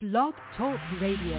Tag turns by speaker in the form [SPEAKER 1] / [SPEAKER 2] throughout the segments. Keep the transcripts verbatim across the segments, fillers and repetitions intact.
[SPEAKER 1] Blog Talk Radio.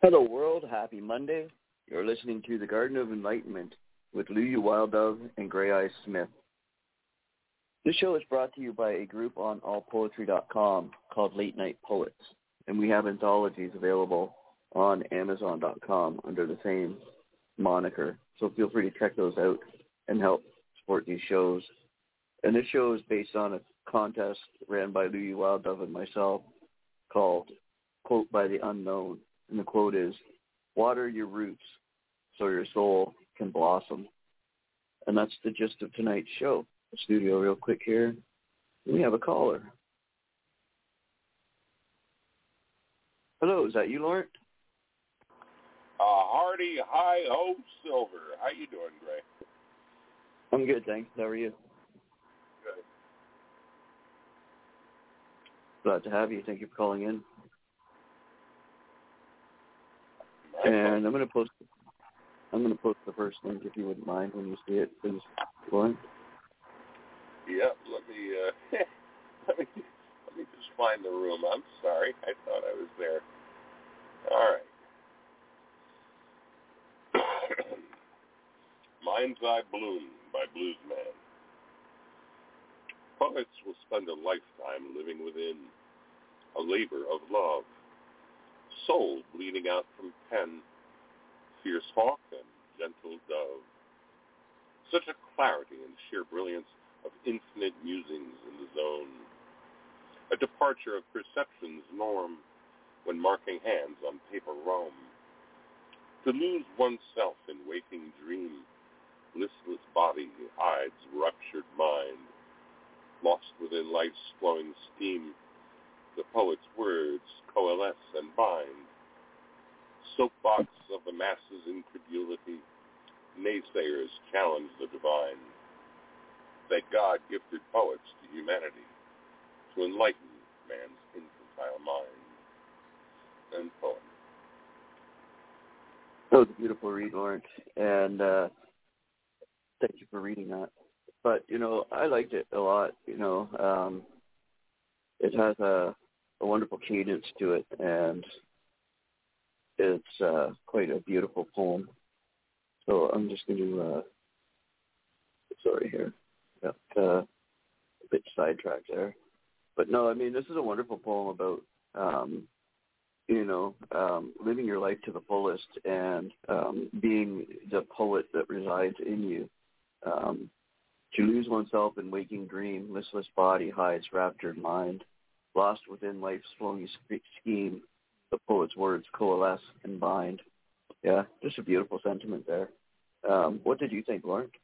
[SPEAKER 1] Hello, world. Happy Monday. You're listening to The Garden of Enlightenment with Louie Wild Dove and Gray Eyes Smith. This show is brought to you by a group on all poetry dot com called Late Night Poets, and we have anthologies available on amazon dot com under the same moniker. So feel free to check those out and help support these shows. And this show is based on a contest ran by Louie Wild Dove and myself called Quote by the Unknown. And the quote is, water your roots so your soul can blossom. And that's the gist of tonight's show. The studio real quick here. We have a caller. Hello, is that you, Laurent?
[SPEAKER 2] Uh, Hardy Hi-Ho Silver. How you doing, Gray?
[SPEAKER 1] I'm good, thanks. How are you?
[SPEAKER 2] Good.
[SPEAKER 1] Glad to have you. Thank you for calling in. And I'm going to post. I'm going to post the first link if you wouldn't mind when you see it, please, Lauren.
[SPEAKER 2] Yep. Let me. Uh, let me. Let me just find the room. I'm sorry. I thought I was there. All right. Mind's Eye Bloom by Bluesman. Poets will spend a lifetime living within a labor of love. Soul bleeding out from pen, fierce hawk and gentle dove. Such a clarity and sheer brilliance of infinite musings in the zone. A departure of perception's norm when marking hands on paper roam. To lose oneself in waking dream, listless body hides ruptured mind. Lost within life's flowing steam, the poet's words coalesce and bind. Soapbox of the masses' incredulity, naysayers challenge the divine. That God gifted poets to humanity to enlighten man's infantile mind. End poem.
[SPEAKER 1] That was a beautiful read, Laurent, and uh, thank you for reading that. But, you know, I liked it a lot, you know. Um, it has a a wonderful cadence to it, and it's uh, quite a beautiful poem. So I'm just going to, uh, sorry here, got uh, a bit sidetracked there. But no, I mean, this is a wonderful poem about, um, you know, um, living your life to the fullest and um, being the poet that resides in you. Um, to lose oneself in waking dream, listless body hides raptured mind. Lost within life's flowing scheme, the poet's words coalesce and bind. Yeah, just a beautiful sentiment there. Um, what did you think, Laurent?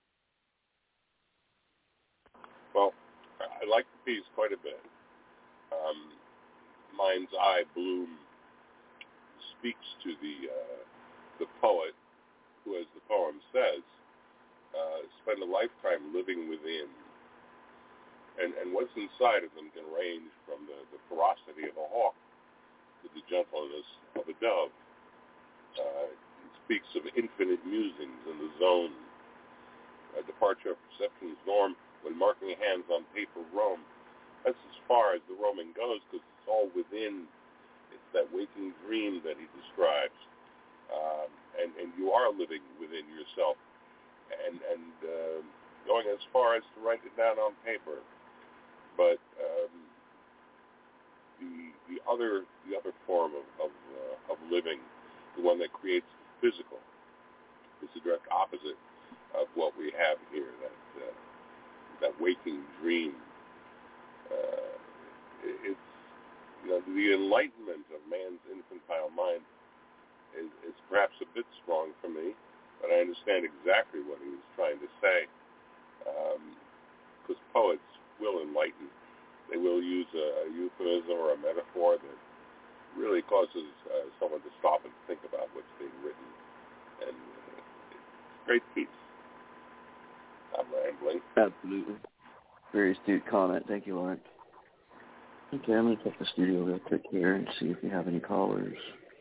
[SPEAKER 2] Well, I like the piece quite a bit. Um, Mind's Eye Bloom speaks to the uh, the poet who, as the poem says, uh, spend a lifetime living within. And, and what's inside of them can range from the, the ferocity of a hawk to the gentleness of a dove. Uh, it speaks of infinite musings in the zone, a departure of perception's norm when marking hands on paper roam. That's as far as the roaming goes because it's all within. It's that waking dream that he describes. Um, and, and you are living within yourself and, and uh, going as far as to write it down on paper. But um, the the other the other form of of, uh, of living, the one that creates the physical, is the direct opposite of what we have here. That uh, that waking dream. Uh, it's you know the enlightenment of man's infantile mind is, is perhaps a bit strong for me, but I understand exactly what he was trying to say. Because um, poets will enlighten. They will use a, a euphemism or a metaphor that really causes uh, someone to stop and think about what's being written. And uh, it's a great piece. I'm rambling.
[SPEAKER 1] Absolutely. Very astute comment. Thank you, Laurent. Okay, I'm going to check the studio real quick here and see if we have any callers.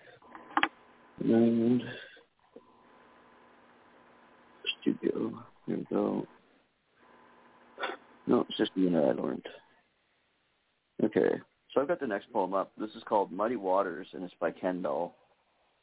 [SPEAKER 1] And studio. Here we go. No, it's just you and I, Laurent. Okay, so I've got the next poem up. This is called Muddy Waters, and it's by Kendall.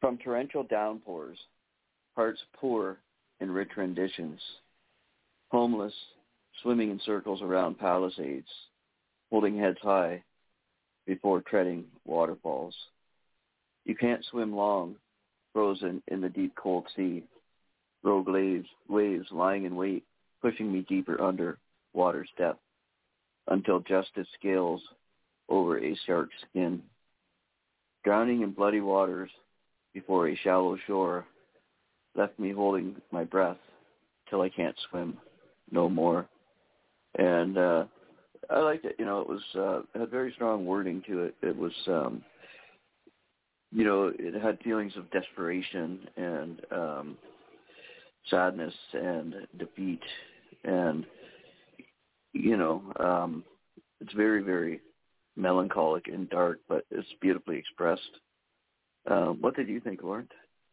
[SPEAKER 1] From torrential downpours, hearts poor in rich renditions, homeless, swimming in circles around palisades, holding heads high before treading waterfalls. You can't swim long, frozen in the deep cold sea, rogue waves, waves lying in wait, pushing me deeper under water's depth, until justice scales over a shark's skin. Drowning in bloody waters before a shallow shore left me holding my breath till I can't swim no more. And uh, I liked it. You know, it was uh, it had very strong wording to it. It was, um, you know, it had feelings of desperation and um, sadness and defeat, and you know, um, it's very, very melancholic and dark, but it's beautifully expressed. Um, what did you think, Lawrence?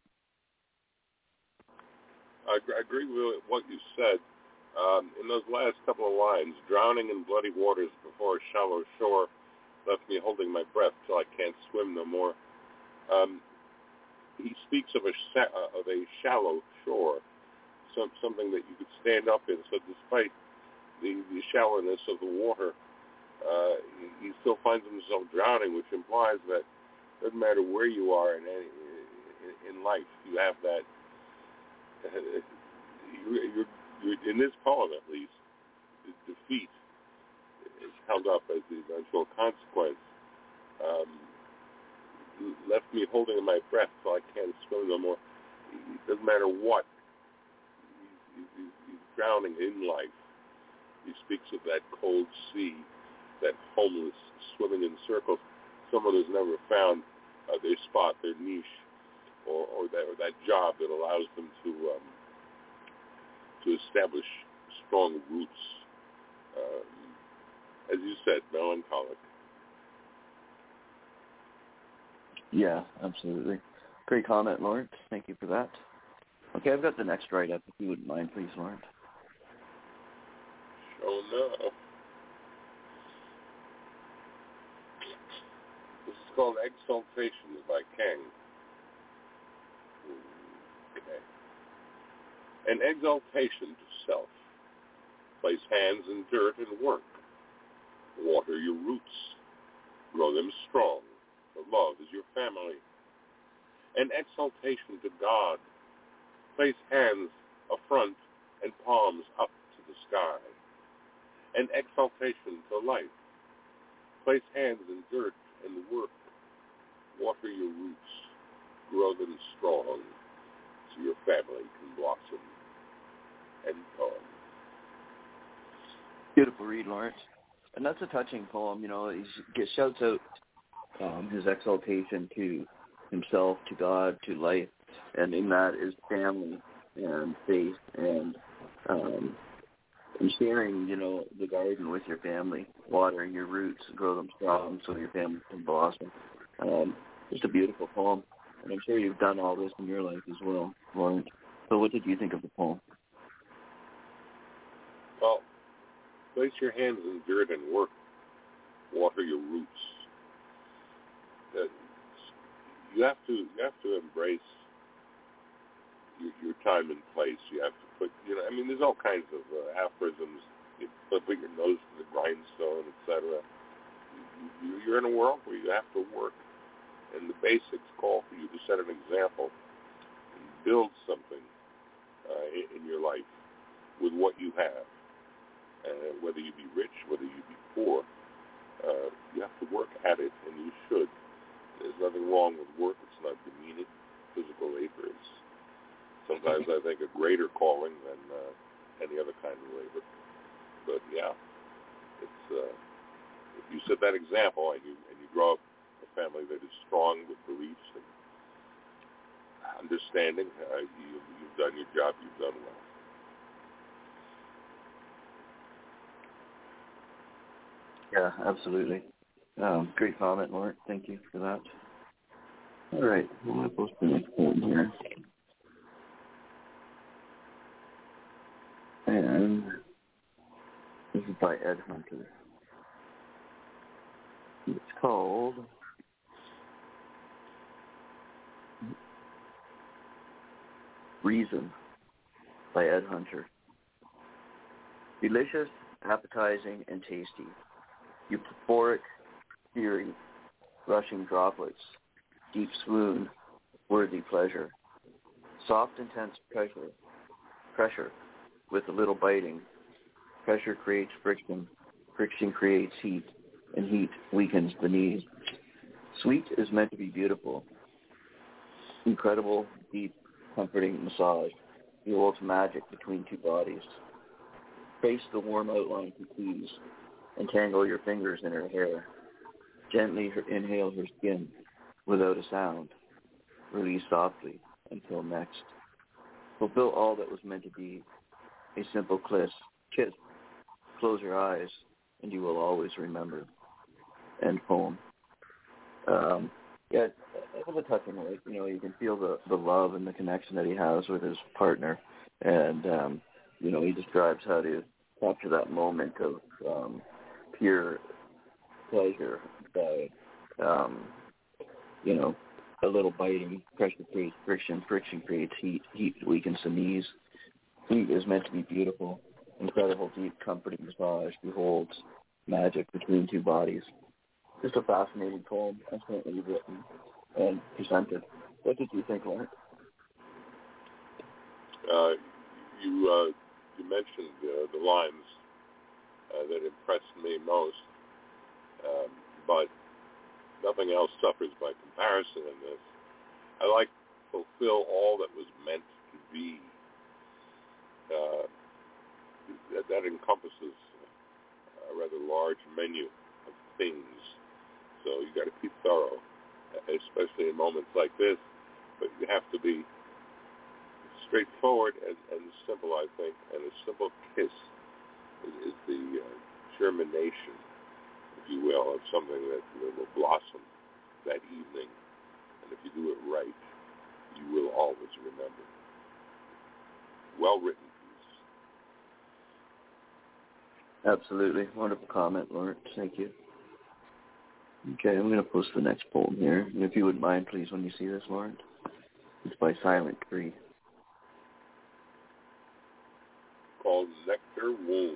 [SPEAKER 2] I agree with what you said. Um, in those last couple of lines, drowning in bloody waters before a shallow shore left me holding my breath till I can't swim no more. Um, he speaks of a sh- of a shallow shore, some, something that you could stand up in. So despite the, the shallowness of the water, uh, he, he still finds himself drowning, which implies that it doesn't matter where you are in any, in, in life, you have that. Uh, you're, you're, you're, in this poem, at least, defeat is held up as the eventual consequence. Um, left me holding my breath till I can't swim no more. It doesn't matter what. He's, he's, he's drowning in life. He speaks of that cold sea, that homeless swimming in circles, someone who's never found uh, their spot, their niche, or, or, that, or that job that allows them to um, to establish strong roots. Um, as you said, melancholic.
[SPEAKER 1] Yeah, absolutely. Great comment, Lawrence. Thank you for that. Okay, I've got the next write-up, if you wouldn't mind, please, Lawrence.
[SPEAKER 2] Oh, no. This is called Exaltations by King. Okay. An exaltation to self. Place hands in dirt and work. Water your roots. Grow them strong. For love is your family. An exaltation to God. Place hands affront and palms up to the sky. An exaltation to life. Place hands in dirt and work. Water your roots. Grow them strong so your family can blossom. End poem.
[SPEAKER 1] Beautiful read, Lawrence. And that's a touching poem. You know, he shouts out um, his exaltation to himself, to God, to life, and in that is family and faith and um, and sharing, you know, the garden with your family, watering your roots, grow them strong so your family can blossom. Um, just a beautiful poem, and I'm sure you've done all this in your life as well, Lawrence. So what did you think of the poem?
[SPEAKER 2] Well, place your hands in dirt and work. Water your roots. Uh, you have to you have to embrace your, your time and place. You have to put, you know, I mean, there's all kinds of uh, aphorisms. You put your nose to the grindstone, et cetera. You, you're in a world where you have to work, and the basics call for you to set an example and build something uh, in, in your life with what you have. Uh, whether you be rich, whether you be poor, uh, you have to work at it, and you should. There's nothing wrong with work. It's not demeaning. Physical labor is sometimes, I think, a greater calling than uh, any other kind of labor. But, yeah, it's uh, if you set that example and you, and you grow up a family that is strong with beliefs and understanding, uh, you, you've done your job. You've done well.
[SPEAKER 1] Yeah, absolutely. Um, great comment, Lawrence. Thank you for that. All right, I'm going to post the next poem here. And this is by Ed Hunter. It's called Reason by Ed Hunter. Delicious, appetizing, and tasty. Euphoric fury, rushing droplets. Deep swoon, worthy pleasure. Soft, intense pressure, pressure with a little biting. Pressure creates friction. Friction creates heat, and heat weakens the knees. Sweet is meant to be beautiful. Incredible, deep, comforting massage. You holds magic between two bodies. Trace the warm outline to please. Entangle your fingers in her hair. Gently inhale her skin without a sound. Release softly until next. Fulfill all that was meant to be. A simple kiss. Kiss. Close your eyes, and you will always remember. End poem. Um, yeah, it was a touching, like, you know, you can feel the, the love and the connection that he has with his partner. And, um, you know, he describes how to capture that moment of um, pure pleasure by, um, you know, a little biting. Pressure creates friction. Friction creates heat. Heat weakens the knees. Heat is meant to be beautiful. Incredible, deep, comforting massage beholds magic between two bodies. Just a fascinating poem, excellently written and presented. What did you think, Lawrence?
[SPEAKER 2] Uh, you uh, you mentioned uh, the lines uh, that impressed me most, um, but nothing else suffers by comparison in this. I like fulfill all that was meant to be. Uh, that, that encompasses a rather large menu of things. So you got to be thorough, especially in moments like this. But you have to be straightforward and, and simple, I think. And a simple kiss is, is the uh, germination, if you will, of something that will blossom that evening. And if you do it right, you will always remember. Well-written piece.
[SPEAKER 1] Absolutely. Wonderful comment, Lawrence. Thank you. Okay, I'm going to post the next poem here. And if you would mind, please, when you see this, Lawrence. It's by Silent Tree.
[SPEAKER 2] Called Nectar Womb.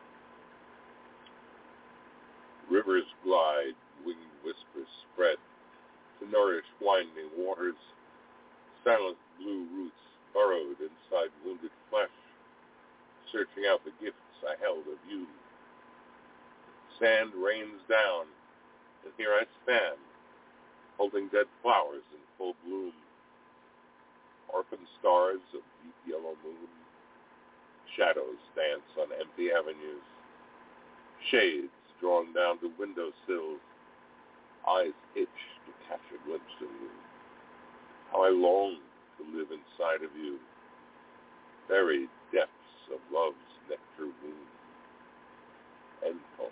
[SPEAKER 2] Rivers glide, winged whispers spread to nourish winding waters. Silent blue roots burrowed inside wounded flesh, searching out the gifts I held of you. Sand rains down, and here I stand, holding dead flowers in full bloom. Orphan stars of deep yellow moon, shadows dance on empty avenues, shades drawn down to window sills, eyes itch to catch a glimpse of you. How I long to live inside of you, buried depths of love's nectar womb. End poem.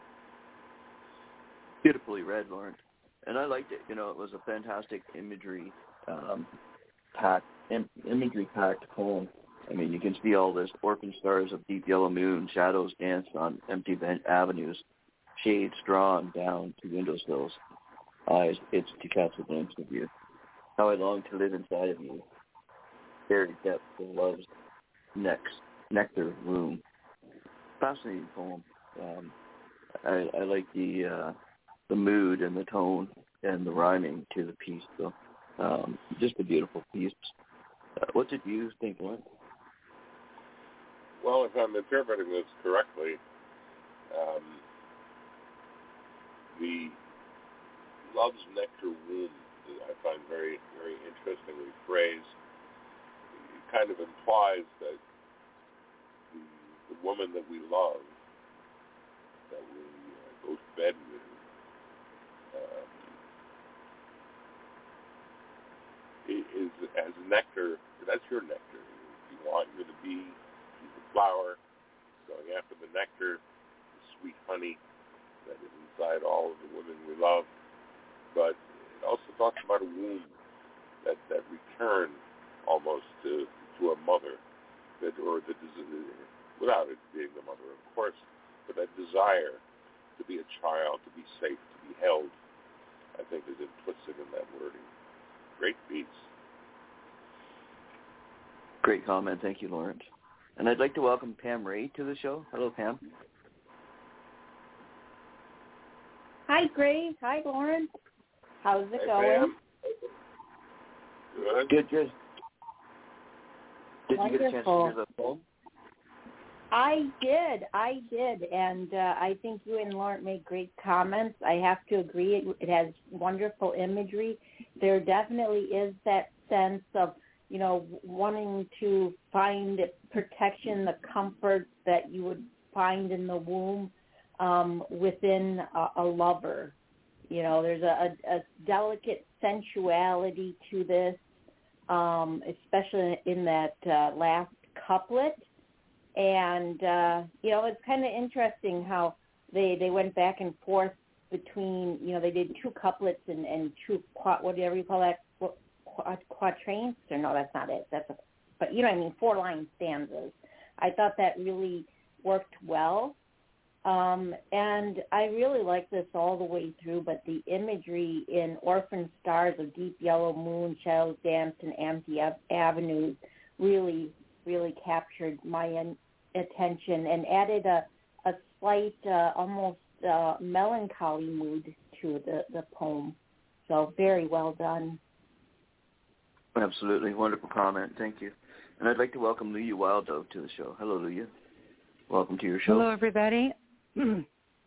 [SPEAKER 1] Beautifully read, Lawrence. And I liked it. You know, it was a fantastic imagery um, packed, im- imagery packed poem. I mean, you can see all this orphan stars of deep yellow moon, shadows dance on empty avenues, shades drawn down to windowsills, eyes itch to catch a glimpse of you. How I long to live inside of you, buried depths of love's next nectar womb. Fascinating poem. Um, I, I like the uh, the mood and the tone and the rhyming to the piece. So, um, just a beautiful piece. Uh, what did you think, Lawrence?
[SPEAKER 2] Well, if I'm interpreting this correctly, um, the love's nectar womb, I find very, very interestingly phrased. It kind of implies that the, the woman that we love, that we uh, go to bed with, um, is as nectar. That's your nectar. You want her to be she's the flower, going after the nectar, the sweet honey that is inside all of the women we love. But it also talks about a womb, that, that return almost to to a mother, that or the without it being the mother, of course, but that desire to be a child, to be safe, to be held, I think is implicit in that wording. Great piece.
[SPEAKER 1] Great comment. Thank you, Lawrence. And I'd like to welcome Pam Ray to the show. Hello, Pam.
[SPEAKER 3] Hi, Grace. Hi, Lawrence. How's it
[SPEAKER 2] Hey,
[SPEAKER 3] going?
[SPEAKER 2] Pam. Good.
[SPEAKER 1] Good, good. Did
[SPEAKER 3] Wonderful.
[SPEAKER 1] you get a chance to hear the poem?
[SPEAKER 3] I did. I did. And uh, I think you and Lawrence made great comments. I have to agree. It, it has wonderful imagery. There definitely is that sense of, you know, wanting to find protection, the comfort that you would find in the womb um, within a, a lover. You know, there's a, a, a delicate sensuality to this, um, especially in that uh, last couplet. And, uh, you know, it's kind of interesting how they, they went back and forth between, you know, they did two couplets and, and two, whatever you call that, quatrains, or no, that's not it. That's a, but you know what I mean, four line stanzas. I thought that really worked well, um, and I really like this all the way through. But the imagery in "Orphan Stars" of deep yellow moon, shadows danced in empty avenues really, really captured my in, attention and added a a slight, uh, almost uh, melancholy mood to the the poem. So very well done.
[SPEAKER 1] Absolutely. Wonderful comment. Thank you. And I'd like to welcome Luya Wild Dove to the show. Hello, Luya. Welcome to your show.
[SPEAKER 4] Hello, everybody. um,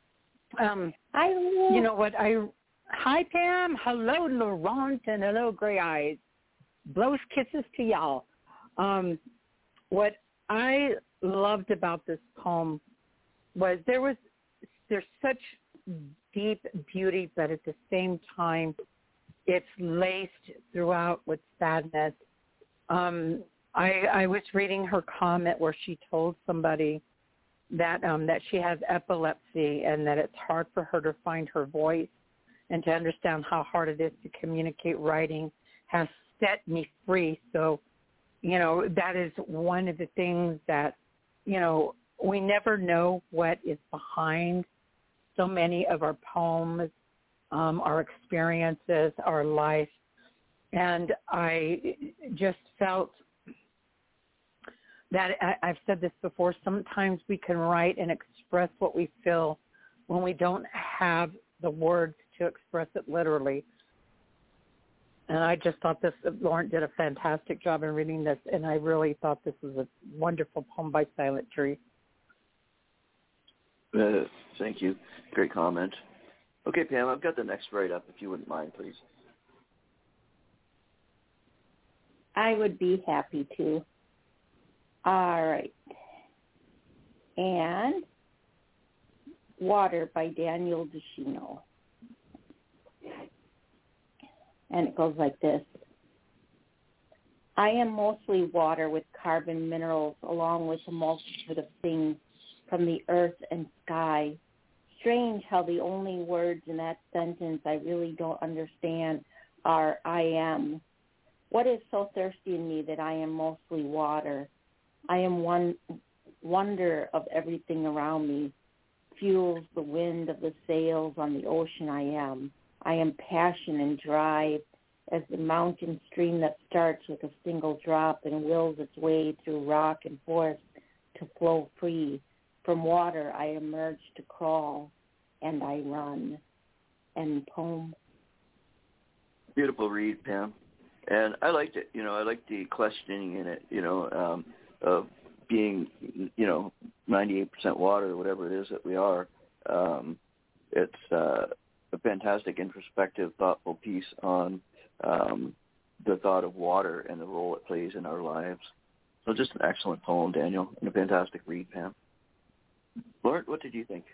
[SPEAKER 3] Hi, Luya.
[SPEAKER 4] You know what? I Hi, Pam. Hello, Laurent, and hello, Gray Eyes. Blows kisses to y'all. Um, what I loved about this poem was there was there's such deep beauty, but at the same time, it's laced throughout with sadness. Um, I, I was reading her comment where she told somebody that um, that she has epilepsy and that it's hard for her to find her voice and to understand how hard it is to communicate. Writing has set me free. So, you know, that is one of the things that, you know, we never know what is behind so many of our poems, Um, our experiences, our life. And I just felt that, I, I've said this before, sometimes we can write and express what we feel when we don't have the words to express it literally. And I just thought this, Lawrence did a fantastic job in reading this, and I really thought this was a wonderful poem by Silent Tree.
[SPEAKER 1] Uh, thank you. Great comment. Okay, Pam, I've got the next write-up, if you wouldn't mind, please.
[SPEAKER 3] I would be happy to. All right. And Water by Daniel DeShino. And it goes like this. I am mostly water with carbon minerals along with a multitude of things from the earth and sky. Strange how the only words in that sentence I really don't understand are I am. What is so thirsty in me that I am mostly water? I am one wonder of everything around me, fuels the wind of the sails on the ocean I am. I am passion and drive as the mountain stream that starts with a single drop and wills its way through rock and forest to flow free. From water I emerge to crawl, and I run. End poem.
[SPEAKER 1] Beautiful read, Pam. And I liked it. You know, I liked the questioning in it, you know, um, of being, you know, ninety-eight percent water or whatever it is that we are. Um, it's uh, a fantastic, introspective, thoughtful piece on um, the thought of water and the role it plays in our lives. So just an excellent poem, Daniel, and a fantastic read, Pam. Lord, what did you think?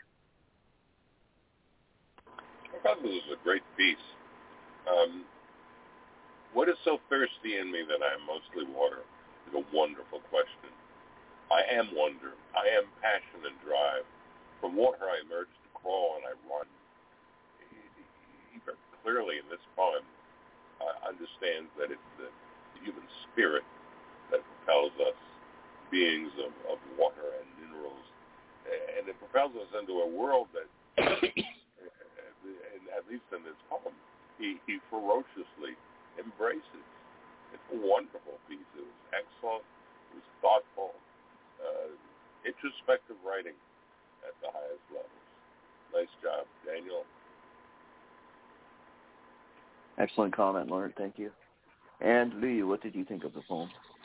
[SPEAKER 2] I thought this was a great piece. Um, what is so thirsty in me that I am mostly water is a wonderful question. I am wonder. I am passion and drive. From water I emerge to crawl and I run. He very clearly in this poem uh, understands that it's the human spirit that propels us, beings of, of water and minerals, and it propels us into a world that, at least in this poem, he, he ferociously embraces. It's a wonderful piece. It was excellent. perspective writing at the highest levels. Nice job, Daniel.
[SPEAKER 1] Excellent comment, Lawrence. Thank you. And Lee, what did you think of the poem?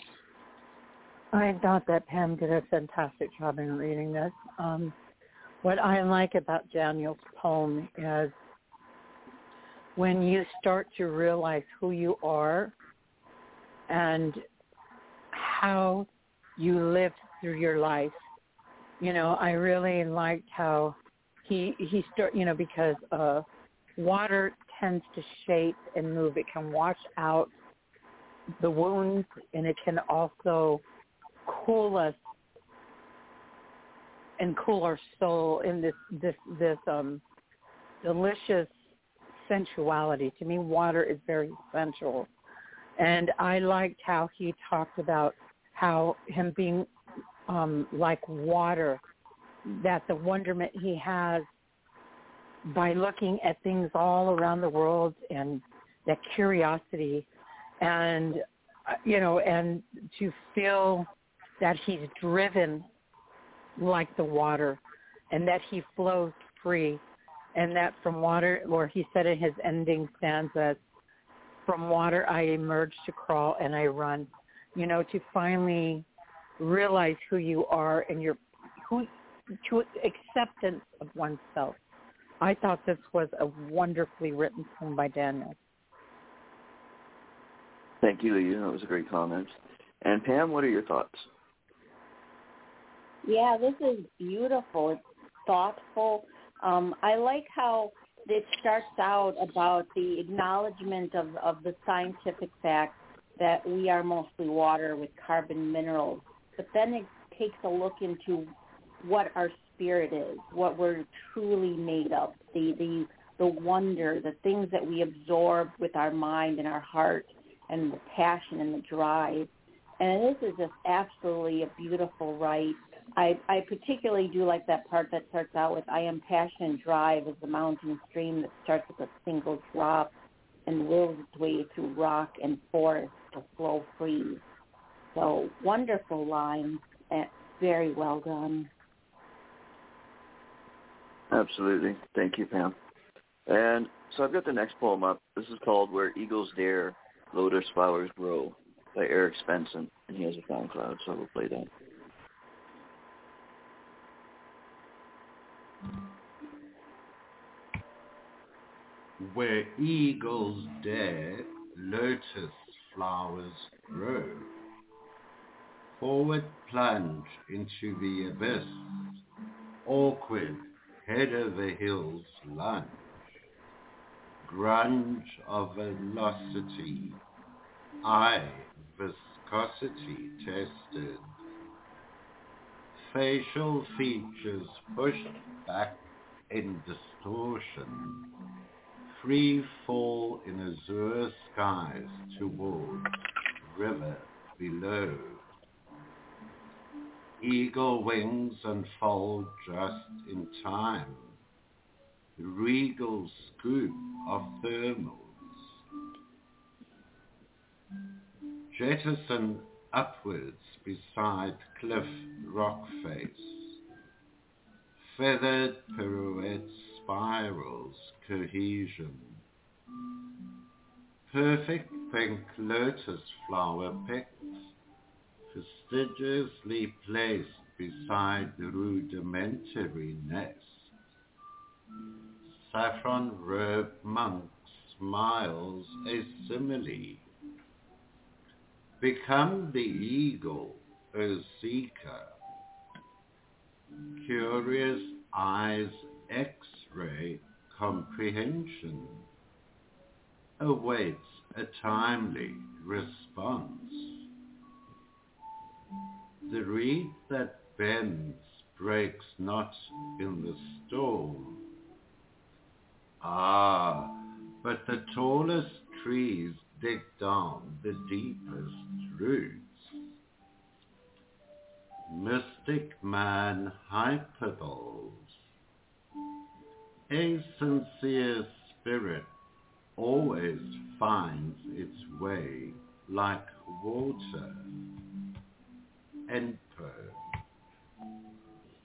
[SPEAKER 4] I thought that Pam did a fantastic job in reading this. Um, what I like about Daniel's poem is when you start to realize who you are and how you live through your life. You know, I really liked how he he start. You know, because uh, water tends to shape and move. It can wash out the wounds, and it can also cool us and cool our soul in this this this um delicious sensuality. To me, water is very sensual, and I liked how he talked about how him being um like water, that the wonderment he has by looking at things all around the world, and that curiosity, and you know, and to feel that he's driven like the water, and that he flows free, and that from water, or he said in his ending stanzas, from water I emerge to crawl and I run. You know, to finally realize who you are and your who to acceptance of oneself. I thought this was a wonderfully written poem by Daniel.
[SPEAKER 1] Thank you, Lee. That was a great comment. And Pam, what are your thoughts?
[SPEAKER 3] Yeah, this is beautiful. It's thoughtful. Um, I like how it starts out about the acknowledgement of, of the scientific fact that we are mostly water with carbon minerals. But then it takes a look into what our spirit is, what we're truly made of, the, the, the wonder, the things that we absorb with our mind and our heart, and the passion and the drive. And this is just absolutely a beautiful write. I, I particularly do like that part that starts out with, I am passion and drive as the mountain stream that starts with a single drop and wills its way through rock and forest to flow free. So wonderful lines, and very well done.
[SPEAKER 1] Absolutely. Thank you, Pam. And so I've got the next poem up. This is called Where Eagles Dare, Lotus Flowers Grow by Eric Spencer, and he has a SoundCloud, so we'll play that.
[SPEAKER 5] Where eagles dare, lotus flowers grow. Forward plunge into the abyss, awkward head over heels lunge. Grunge of velocity, eye viscosity tested. Facial features pushed back in distortion. Free fall in azure skies towards river below. Eagle wings unfold just in time. The regal scoop of thermals. Jettison upwards beside cliff rock face. Feathered pirouette spirals cohesion. Perfect pink lotus flower picks, fastidiously placed beside the rudimentary nest. Saffron-robed monk smiles a simile. Become the eagle, O seeker. Curious eyes X-ray comprehension awaits a timely response. The reed that bends breaks not in the storm. Ah, but the tallest trees dig down the deepest roots. Mystic man hyperboles. A sincere spirit always finds its way like water. End poem.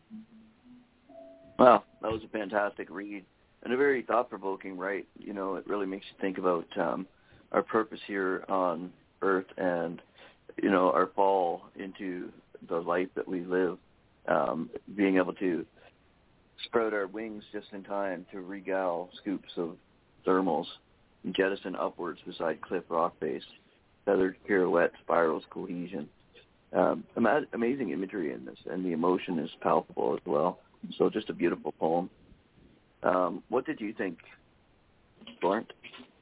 [SPEAKER 1] Wow, that was a fantastic read and a very thought-provoking, right? You know, it really makes you think about um, our purpose here on Earth and, you know, our fall into the life that we live, um, being able to sprout our wings just in time to regale scoops of thermals and jettison upwards beside cliff rock base, feathered pirouette, spirals, cohesion. Um, ama- amazing imagery in this, and the emotion is palpable as well. So just a beautiful poem. Um, what did you think, Florent?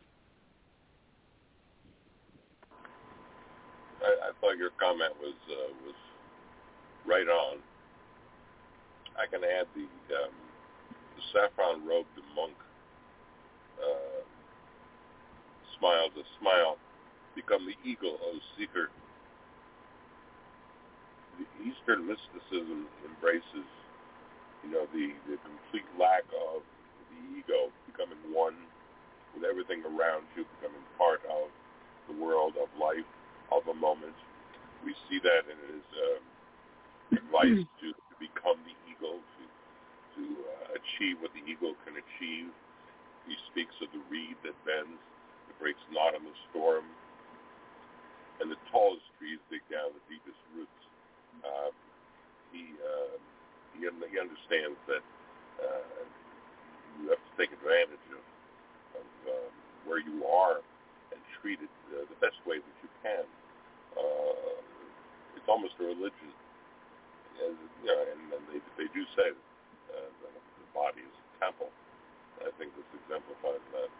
[SPEAKER 2] I, I thought your comment was uh, was right on. I can add the um, the saffron-robed monk uh, smile, the smile, become the eagle, O seeker. The Eastern mysticism embraces, you know, the, the complete lack of the ego, becoming one with everything around you, becoming part of the world, of life, of a moment. We see that in his uh, advice to, to become the eagle, to to uh, achieve what the eagle can achieve. He speaks of the reed that bends, that breaks not in the storm, and the tallest trees dig down the deepest roots. Uh, he, uh, he he understands that uh, you have to take advantage of, of um, where you are and treat it uh, the best way that you can. Uh, it's almost a religion, as, you know, and, and they they do say that uh, the, the body is a temple. I think this exemplifies that.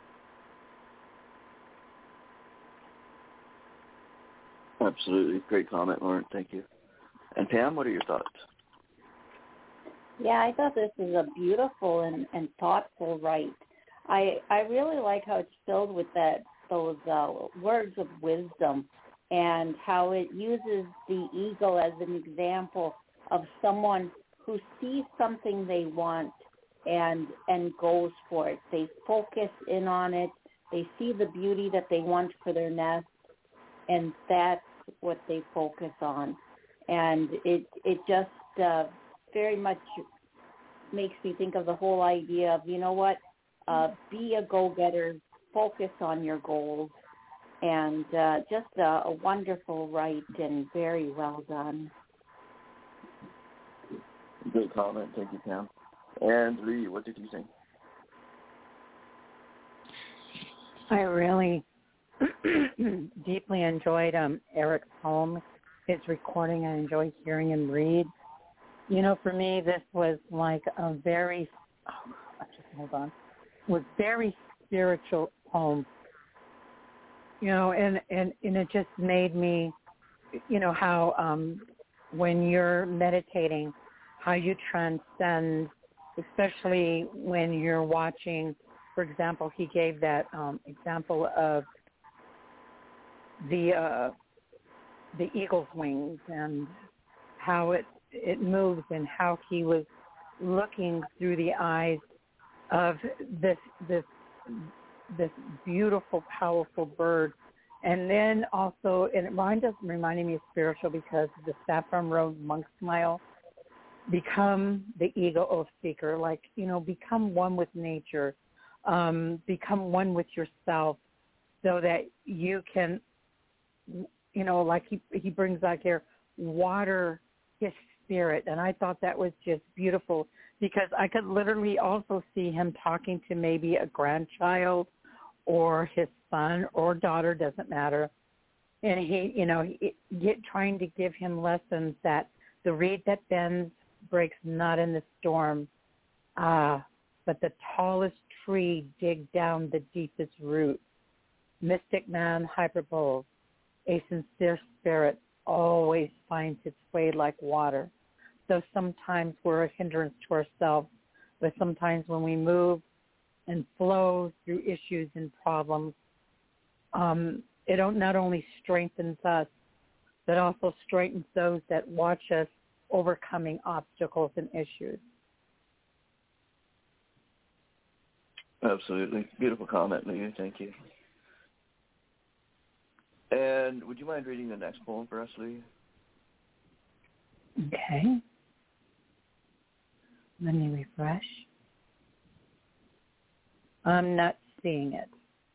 [SPEAKER 1] Absolutely. Great comment, Lauren. Thank you. And Pam, what are your thoughts?
[SPEAKER 3] Yeah, I thought this is a beautiful and, and thoughtful write. I I really like how it's filled with that those uh, words of wisdom, and how it uses the eagle as an example of someone who sees something they want and and goes for it. They focus in on it. They see the beauty that they want for their nest, and that's what they focus on. And it it just uh, very much makes me think of the whole idea of, you know what, uh, be a go-getter, focus on your goals, and uh, just a, a wonderful write and very well done.
[SPEAKER 1] Good comment. Thank you, Pam. And Lee, what did you think?
[SPEAKER 4] I really deeply enjoyed um, Eric's poem, his recording. I enjoyed hearing him read. You know, for me, this was like a very, oh, just hold on, was very spiritual poem. You know, and, and, and it just made me, you know, how um, when you're meditating, how you transcend, especially when you're watching. For example, he gave that um, example of the uh, the eagle's wings and how it it moves, and how he was looking through the eyes of this this this beautiful, powerful bird. And then also, and it reminded, reminded me of spiritual because of the saffron road monk smile. Become the eagle, O seeker, like, you know, become one with nature, um, become one with yourself, so that you can, you know, like he he brings out here, water his spirit. And I thought that was just beautiful, because I could literally also see him talking to maybe a grandchild or his son or daughter, doesn't matter. And he, you know, he, get, trying to give him lessons that the reed that bends breaks not in the storm, ah, but the tallest tree dig down the deepest root. Mystic man, hyperbole, a sincere spirit always finds its way like water. So sometimes we're a hindrance to ourselves, but sometimes when we move and flow through issues and problems, um, it not only strengthens us, but also strengthens those that watch us overcoming obstacles and issues.
[SPEAKER 1] Absolutely. Beautiful comment, Lee. Thank you. And would you mind reading the next poem for us, Lee?
[SPEAKER 4] Okay. Let me refresh. I'm not seeing it.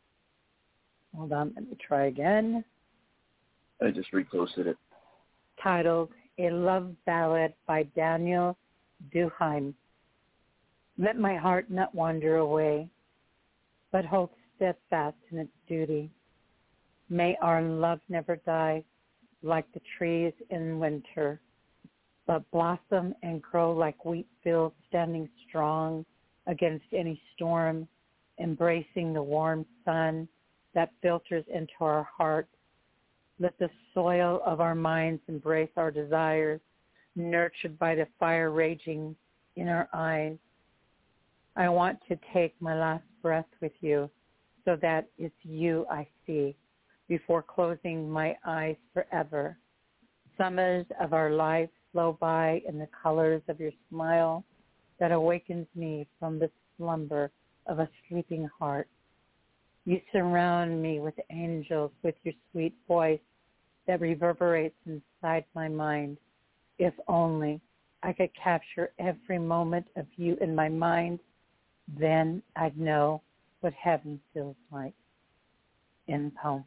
[SPEAKER 4] Hold on, let me try again.
[SPEAKER 1] I just reposted it.
[SPEAKER 4] Titled A Love Ballad by Daniel Duheim. Let my heart not wander away, but hold steadfast in its duty. May our love never die like the trees in winter, but blossom and grow like wheat fields standing strong against any storm, embracing the warm sun that filters into our hearts. Let the soil of our minds embrace our desires, nurtured by the fire raging in our eyes. I want to take my last breath with you so that it's you I see before closing my eyes forever. Summers of our life flow by in the colors of your smile that awakens me from the slumber of a sleeping heart. You surround me with angels with your sweet voice that reverberates inside my mind. If only I could capture every moment of you in my mind, then I'd know what heaven feels like. End poem.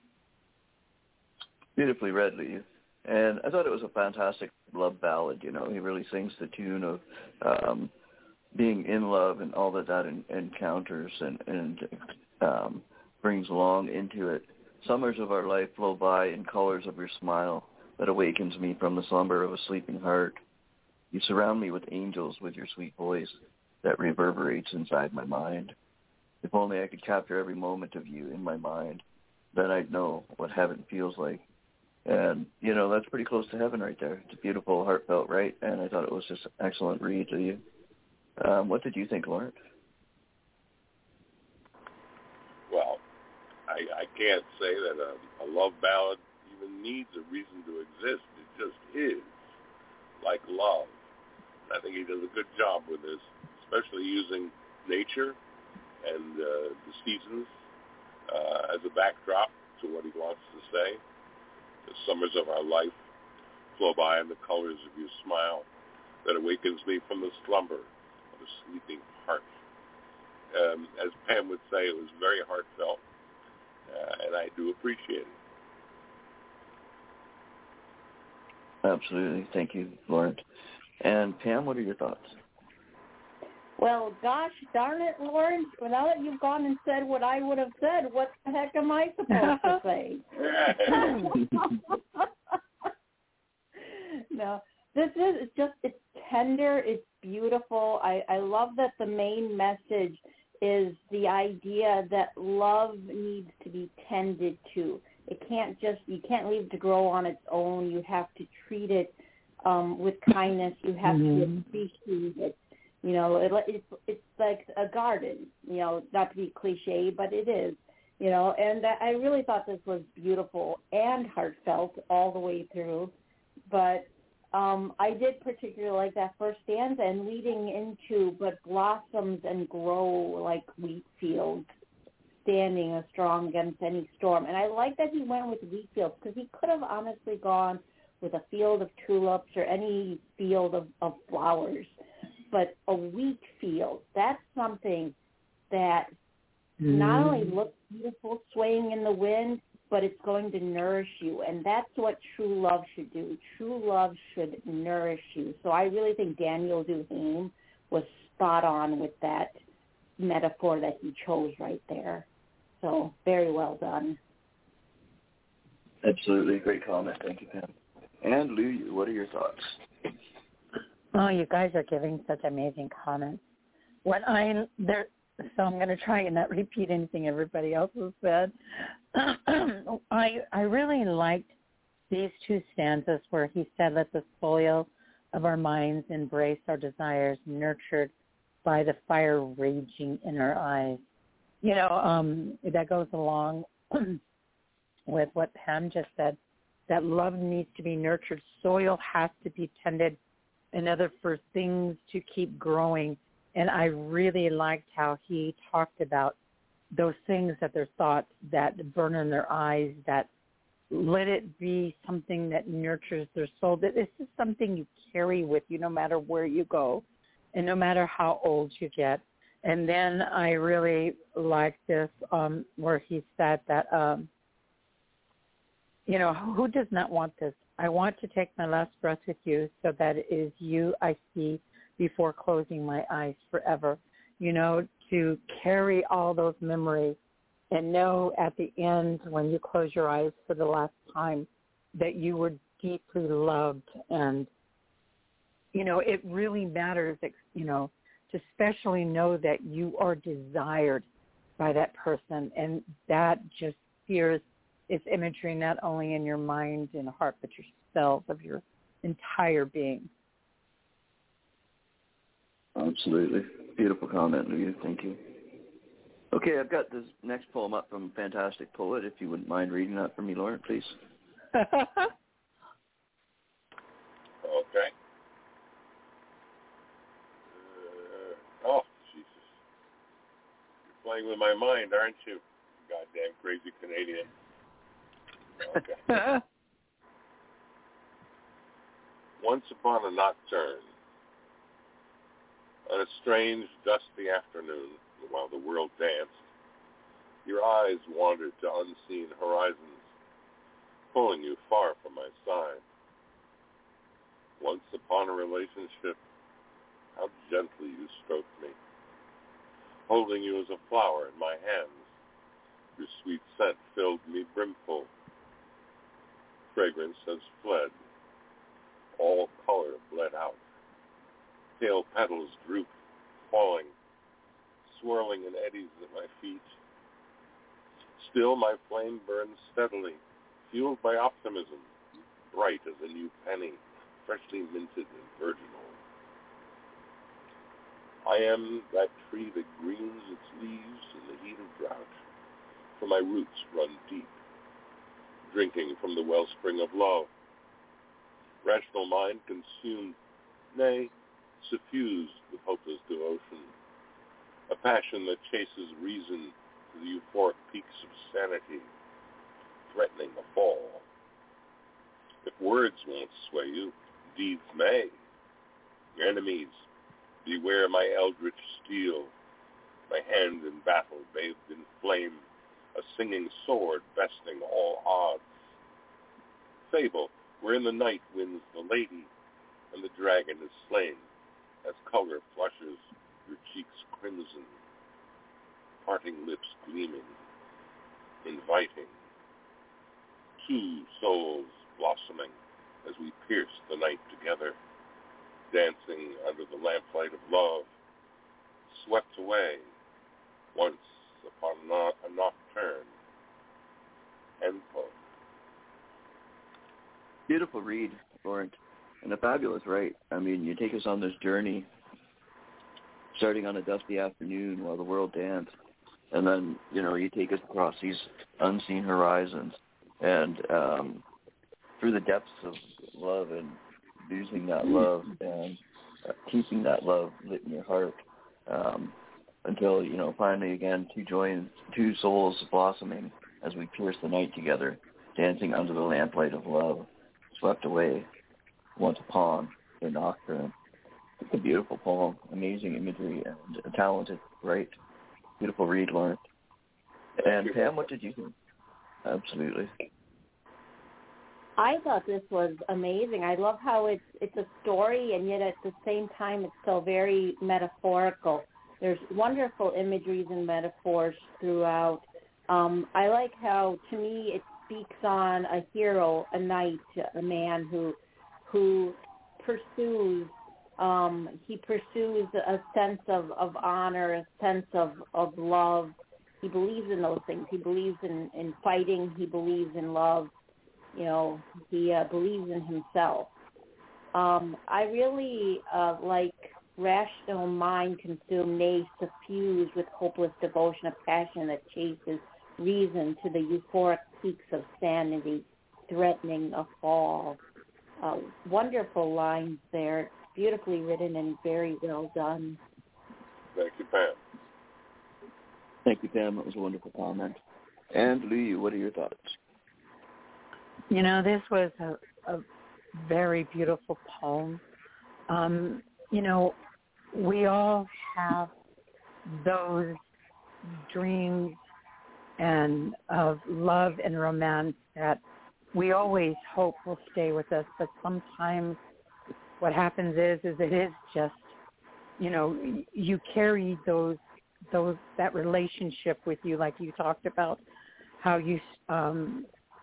[SPEAKER 1] Beautifully read, Lee. And I thought it was a fantastic love ballad. You know, he really sings the tune of um, being in love and all that that en- encounters and, and um, brings along into it. Summers of our life flow by in colors of your smile that awakens me from the slumber of a sleeping heart. You surround me with angels with your sweet voice that reverberates inside my mind. If only I could capture every moment of you in my mind, then I'd know what heaven feels like. And, you know, that's pretty close to heaven right there. It's a beautiful, heartfelt, right? And I thought it was just an excellent read to you. Um, what did you think, Lawrence?
[SPEAKER 2] Well, I, I can't say that a, a love ballad even needs a reason to exist. It just is, like love. I think he does a good job with this, especially using nature and uh, the seasons uh, as a backdrop to what he wants to say. The summers of our life flow by in the colors of your smile that awakens me from the slumber of a sleeping heart. Um, as Pam would say, it was very heartfelt, uh, and I do appreciate it.
[SPEAKER 1] Absolutely. Thank you, Lawrence. And Pam, what are your thoughts?
[SPEAKER 3] Well, gosh darn it, Lawrence, now that you've gone and said what I would have said, what the heck am I supposed to say? No, this is it's just, it's tender, it's beautiful. I, I love that the main message is the idea that love needs to be tended to. It can't just, you can't leave it to grow on its own. You have to treat it um, with kindness. You have mm-hmm. to appreciate it. You know, it, it's it's like a garden, you know, not to be cliche, but it is, you know, and I really thought this was beautiful and heartfelt all the way through. But um, I did particularly like that first stanza and leading into, but blossoms and grow like wheat fields, standing a strong against any storm. And I like that he went with wheat fields because he could have honestly gone with a field of tulips or any field of, of flowers. But a wheat field, that's something that mm. not only looks beautiful swaying in the wind, but it's going to nourish you. And that's what true love should do. True love should nourish you. So I really think Daniel Duheim was spot on with that metaphor that he chose right there. So very well done.
[SPEAKER 1] Absolutely. Great comment. Thank you, Pam. And Lou, what are your thoughts?
[SPEAKER 4] Oh, you guys are giving such amazing comments. What I there, so I'm going to try and not repeat anything everybody else has said. I I really liked these two stanzas where he said, "Let the soil of our minds embrace our desires, nurtured by the fire raging in our eyes." You know, um, that goes along with what Pam just said. That love needs to be nurtured. Soil has to be tended. In order for things to keep growing. And I really liked how he talked about those things that they're thoughts that burn in their eyes, that let it be something that nurtures their soul, that this is something you carry with you no matter where you go. and no matter how old you get. And then I really like this um, where he said that, um, you know, who does not want this? I want to take my last breath with you so that it is you I see before closing my eyes forever. You know, to carry all those memories and know at the end when you close your eyes for the last time that you were deeply loved. And, you know, it really matters, you know, to especially know that you are desired by that person. And that just fears its imagery not only in your mind and heart, but your cells of your entire being.
[SPEAKER 1] Absolutely. Beautiful comment, Louie. Thank you. Okay, I've got this next poem up from Fantastic Poet. If you wouldn't mind reading that for me, Lauren, please.
[SPEAKER 2] Okay. Uh, oh, Jesus. You're playing with my mind, aren't you? Goddamn crazy Canadian. Okay. Once upon a nocturne, on a strange, dusty afternoon, while the world danced, your eyes wandered to unseen horizons, pulling you far from my side. Once upon a relationship, how gently you stroked me, holding you as a flower in my hands. Your sweet scent filled me brimful. Fragrance has fled. All color bled out. Pale petals droop, falling, swirling in eddies at my feet. Still my flame burns steadily, fueled by optimism, bright as a new penny, freshly minted and virginal. I am that tree that greens its leaves in the heat of drought, for my roots run deep, drinking from the wellspring of love. Rational mind consumed, nay, suffused with hopeless devotion, a passion that chases reason to the euphoric peaks of sanity, threatening a fall. If words won't sway you, deeds may. Your enemies, beware my eldritch steel, my hand in battle bathed in flame, a singing sword besting all odds. Fable, wherein the night wins the lady, and the dragon is slain, as color flushes your cheeks crimson, parting lips gleaming, inviting. Two souls blossoming as we pierce the night together, dancing under the lamplight of love, swept away once upon a nocturne. End poem.
[SPEAKER 1] Beautiful read, Lauren, and a fabulous write. I mean, you take us on this journey, starting on a dusty afternoon while the world danced, and then, you know, you take us across these unseen horizons and um, through the depths of love and using that love and uh, keeping that love lit in your heart um, until, you know, finally, again, two join, two souls blossoming as we pierce the night together, dancing under the lamplight of love, swept away once upon a nocturne. It's a beautiful poem, amazing imagery, and a talented, right? Beautiful read, Lauren. And Pam, what did you think? Absolutely.
[SPEAKER 3] I thought this was amazing. I love how it's it's a story, and yet at the same time it's so very metaphorical. There's wonderful imageries and metaphors throughout. Um, I like how, to me, it speaks on a hero, a knight, a man who who pursues um, he pursues a sense of, of honor, a sense of, of love. He believes in those things. He believes in, in fighting. He believes in love. You know, he uh, believes in himself. Um, I really uh, like rational mind consumed, nay, suffused with hopeless devotion, a passion that chases reason to the euphoric peaks of sanity, threatening a fall. Uh, wonderful lines there, beautifully written and very well done.
[SPEAKER 2] Thank you, Pam.
[SPEAKER 1] Thank you, Pam. That was a wonderful comment. And Lee, what are your thoughts?
[SPEAKER 4] You know, this was a, a very beautiful poem. Um, you know, we all have those dreams and of love and romance that we always hope will stay with us, but sometimes what happens is, is it is just, you know, you carry those, those, that relationship with you, like you talked about, how you, um,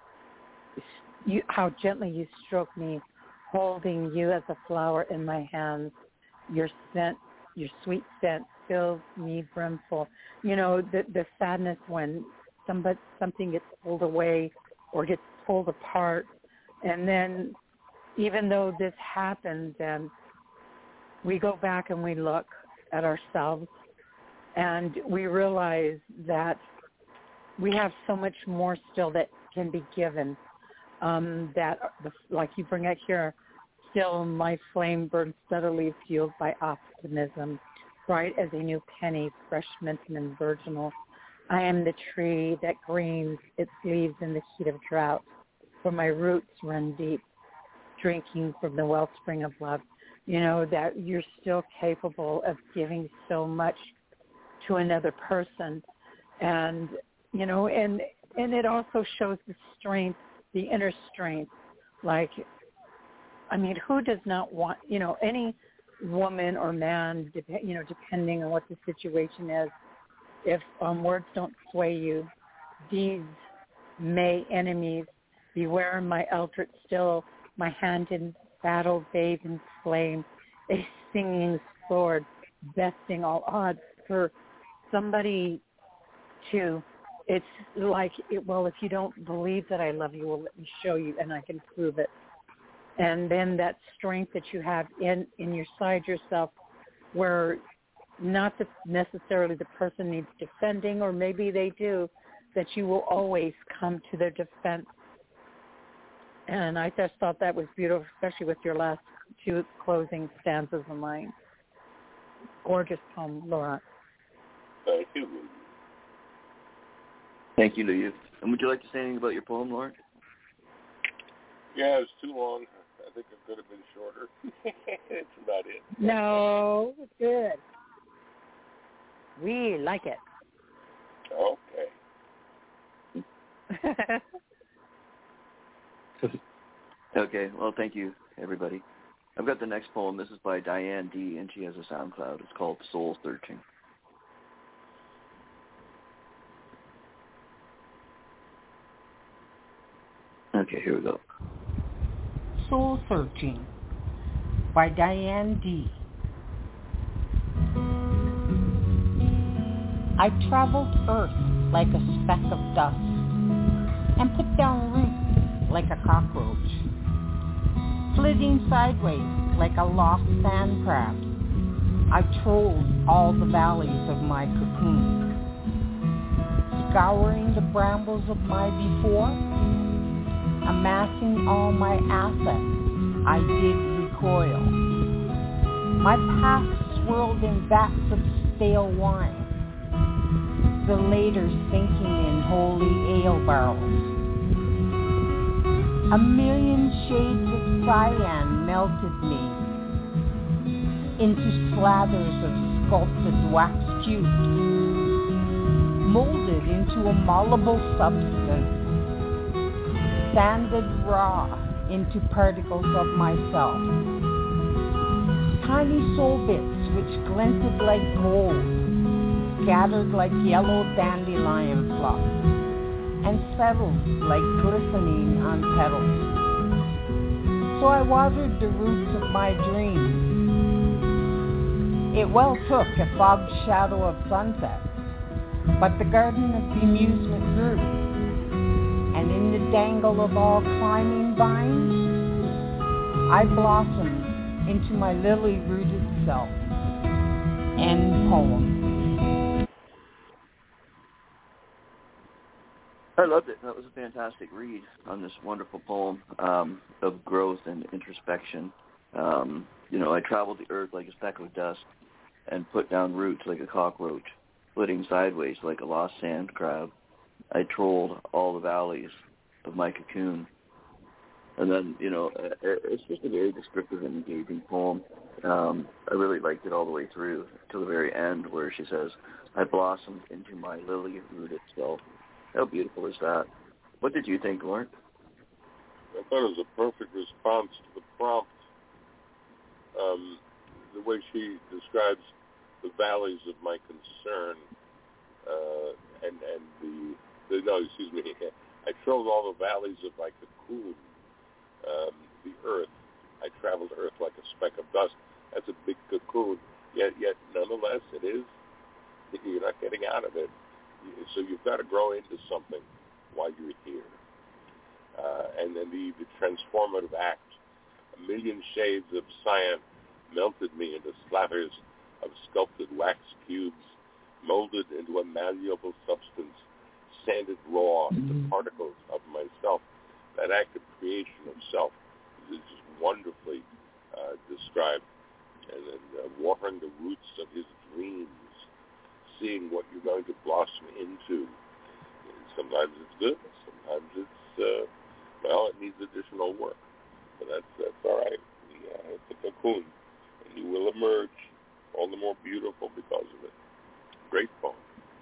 [SPEAKER 4] you, how gently you stroke me, holding you as a flower in my hands. Your scent, your sweet scent fills me brimful. You know, the the sadness when somebody, something gets pulled away or gets pulled apart, and then even though this happens and we go back and we look at ourselves and we realize that we have so much more still that can be given, um, that, the, like you bring out here, still my flame burns steadily, fueled by optimism, bright as a new penny, fresh minted and virginal. I am the tree that greens its leaves in the heat of drought, for my roots run deep, drinking from the wellspring of love. You know, that you're still capable of giving so much to another person. And, you know, and and it also shows the strength, the inner strength. Like, I mean, who does not want, you know, any woman or man, dep- you know, depending on what the situation is, if um, words don't sway you, deeds may enemies, beware my eldritch still, my hand in battle bathed in flame, a singing sword, besting all odds. For somebody to, it's like, it, well, if you don't believe that I love you, well, let me show you, and I can prove it. And then that strength that you have in, in your side yourself, where not that necessarily the person needs defending, or maybe they do, that you will always come to their defense. And I just thought that was beautiful, especially with your last two closing stanzas of mine. Gorgeous poem, Laura.
[SPEAKER 2] Thank you.
[SPEAKER 1] Thank you, Louis. And would you like to say anything about your poem, Lauren?
[SPEAKER 2] Yeah, it's too long. I think it could have been shorter. It's not it.
[SPEAKER 4] No, it's good. We like it.
[SPEAKER 2] Okay.
[SPEAKER 1] Okay, well, thank you, everybody. I've got the next poem. This is by Diane D., and she has a SoundCloud. It's called Soul Searching. Okay, here we go.
[SPEAKER 6] Soul Searching by Diane D. I traveled Earth like a speck of dust and put down roots like a cockroach, flitting sideways like a lost sand crab. I trolled all the valleys of my cocoon, scouring the brambles of my before, amassing all my assets. I did recoil. My path swirled in vats of stale wine, the later sinking in holy ale barrels. A million shades of cyan melted me into slathers of sculpted wax cubes, molded into a malleable substance, sanded raw into particles of myself. Tiny soul bits which glinted like gold, scattered like yellow dandelion flocks, and settled like glistening on petals. So I watered the roots of my dreams. It well took a fogged shadow of sunset, but the garden of bemusement grew, and in the dangle of all climbing vines, I blossomed into my lily-rooted self. End poem.
[SPEAKER 1] I loved it. That was a fantastic read on this wonderful poem um, of growth and introspection. Um, you know, I traveled the earth like a speck of dust and put down roots like a cockroach, flitting sideways like a lost sand crab. I trolled all the valleys of my cocoon, And then, you know, it's just a very descriptive and engaging poem. Um, I really liked it all the way through to the very end where she says, I blossomed into my lily-rooted self. How beautiful is that? What did you think, Lauren?
[SPEAKER 2] I thought it was a perfect response to the prompt. Um, the way she describes the valleys of my concern, uh, and, and the, the, no, excuse me, I traveled all the valleys of my cocoon, um, the earth. I traveled earth like a speck of dust. That's a big cocoon. Yet, yet, nonetheless, it is. You're not getting out of it. So you've got to grow into something while you're here. Uh, and then the, the transformative act. A million shades of cyan melted me into slathers of sculpted wax cubes, molded into a malleable substance, sanded raw into particles of myself. That act of creation of self is just wonderfully uh, described. And then uh, watering the roots of his dreams, seeing what you're going to blossom into. And sometimes it's good, sometimes it's, uh, well, it needs additional work. But that's, that's all right. Yeah, it's a cocoon. And you will emerge all the more beautiful because of it. Great poem.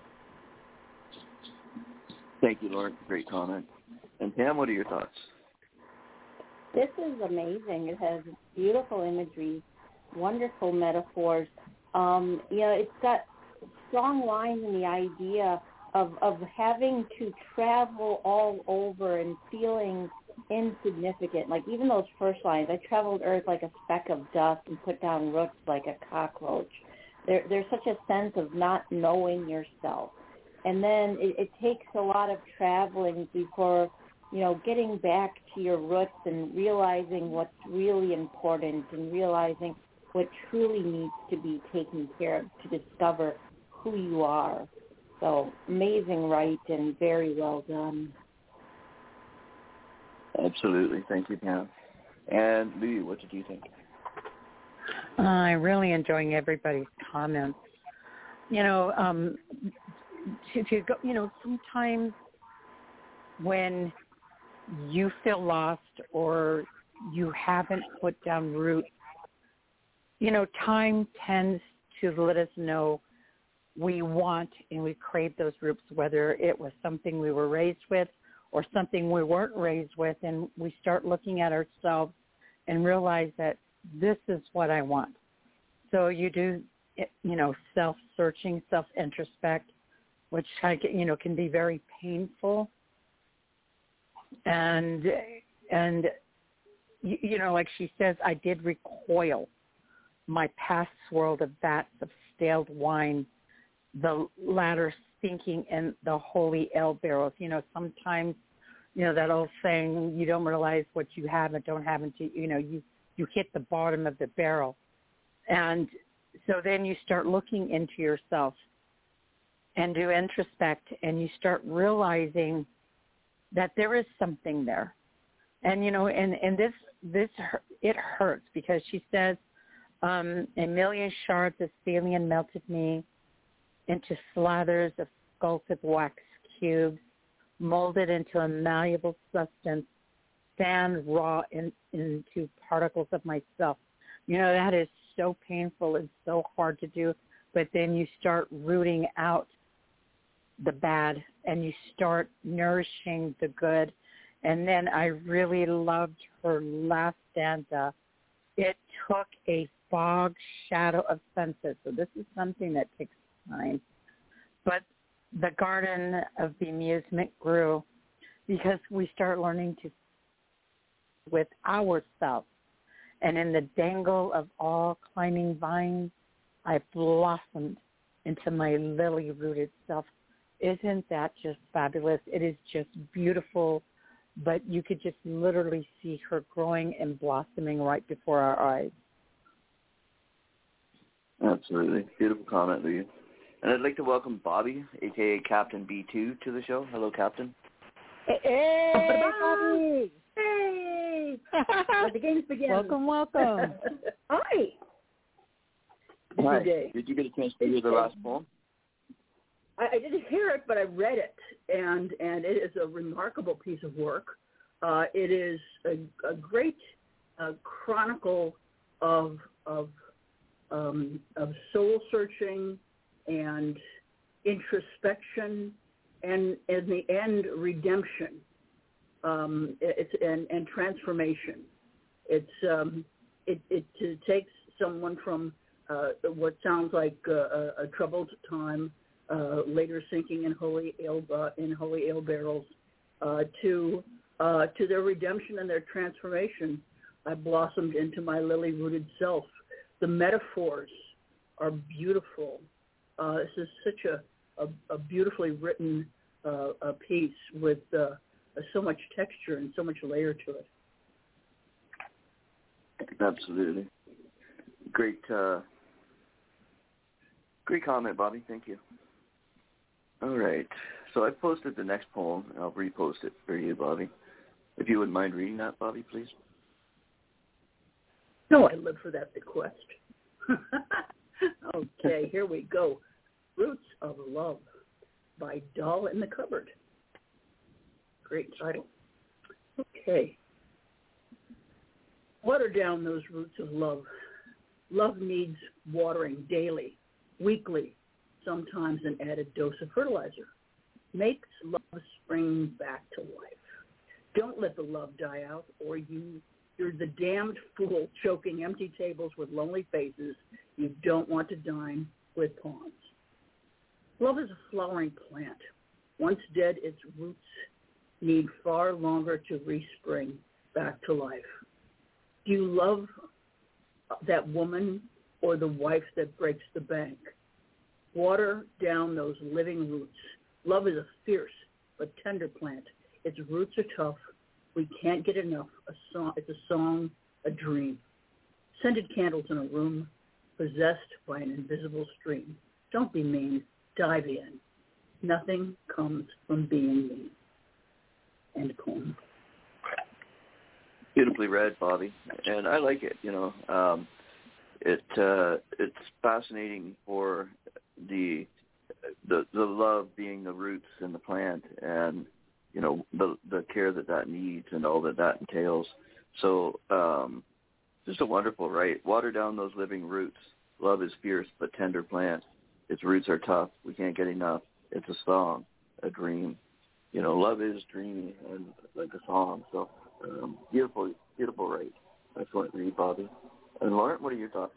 [SPEAKER 1] Thank you, Lauren. Great comment. And Pam, what are your thoughts?
[SPEAKER 3] This is amazing. It has beautiful imagery, wonderful metaphors. Um, you know, it's got strong lines in the idea of, of having to travel all over and feeling insignificant. Like even those first lines, I traveled earth like a speck of dust and put down roots like a cockroach. There, there's such a sense of not knowing yourself. And then it, it takes a lot of traveling before, you know, getting back to your roots and realizing what's really important and realizing what truly needs to be taken care of to discover who you are. So amazing, right, and very well done.
[SPEAKER 1] Absolutely. Thank you, Pam. And Lee, what did you think?
[SPEAKER 4] Uh, I'm really enjoying everybody's comments. You know, um, to, to go, you know, sometimes when you feel lost or you haven't put down roots, you know, time tends to let us know we want and we crave those roots, whether it was something we were raised with or something we weren't raised with, and we start looking at ourselves and realize that this is what I want. So you do, you know, self-searching, self-introspect, which, you know, can be very painful. And, and you know, like she says, I did recoil. My past swirled of vats of stale wine, the latter sinking in the holy ale barrels. You know, sometimes, you know, that old saying, you don't realize what you have and don't have until, you know, you, you hit the bottom of the barrel. And so then you start looking into yourself and do introspect, and you start realizing that there is something there. And, you know, and, and this, this, it hurts because she says, um, a million shards of stellium melted me into slathers of sculpted wax cubes, molded into a malleable substance, sand raw in, into particles of myself. You know, that is so painful and so hard to do, but then you start rooting out the bad and you start nourishing the good. And then I really loved her last stanza. It took a fog shadow of sunset. So this is something that takes time. But the garden of bemusement grew because we start learning to with ourselves. And in the dangle of all climbing vines, I blossomed into my lily-rooted self. Isn't that just fabulous? It is just beautiful, but you could just literally see her growing and blossoming right before our eyes.
[SPEAKER 1] Absolutely. Beautiful comment, Lee. And I'd like to welcome Bobby, a k a. Captain B two, to the show. Hello, Captain.
[SPEAKER 7] Hey, hey Bobby. Hey. Let the games begin.
[SPEAKER 4] Welcome, welcome.
[SPEAKER 7] Hi.
[SPEAKER 1] Hi. Did you get a chance to hear the last poem?
[SPEAKER 7] I, I didn't hear it, but I read it, and, and it is a remarkable piece of work. Uh, it is a, a great uh, chronicle of of um, of soul searching and introspection, and in the end, redemption. Um, it's and, and transformation. It's um, it, it, it takes someone from uh, what sounds like uh, a, a troubled time, uh, later sinking in holy ale uh, in holy ale barrels, uh, to uh, to their redemption and their transformation. I blossomed into my lily-rooted self. The metaphors are beautiful. Uh, this is such a, a, a beautifully written uh, a piece with uh, so much texture and so much layer to it.
[SPEAKER 1] Absolutely. Great, uh, great comment, Bobby. Thank you. All right. So I posted the next poem, and I'll repost it for you, Bobby. If you wouldn't mind reading that, Bobby, please.
[SPEAKER 7] No, I live for that request. Okay, here we go. Roots of Love by Doll in the Cupboard. Great title. Okay. Water down those roots of love. Love needs watering daily, weekly, sometimes an added dose of fertilizer. Makes love spring back to life. Don't let the love die out, or you, you're the damned fool choking empty tables with lonely faces. You don't want to dine with pawns. Love is a flowering plant. Once dead, its roots need far longer to respring back to life. Do you love that woman or the wife that breaks the bank? Water down those living roots. Love is a fierce but tender plant. Its roots are tough. We can't get enough. A song, it's a song, a dream. Scented candles in a room, possessed by an invisible stream. Don't be mean. Dive in. Nothing comes from being mean. End poem.
[SPEAKER 1] Beautifully read, Bobby, and I like it. You know, um, it uh, it's fascinating for the the the love being the roots in the plant, and you know the the care that that needs and all that that entails. So, um, just a wonderful right. Water down those living roots. Love is fierce but tender plant. Its roots are tough. We can't get enough. It's a song, a dream. You know, love is dreamy and like a song. So. Um, beautiful, beautiful right. Excellent read, Bobby. And Lauren, what are your thoughts?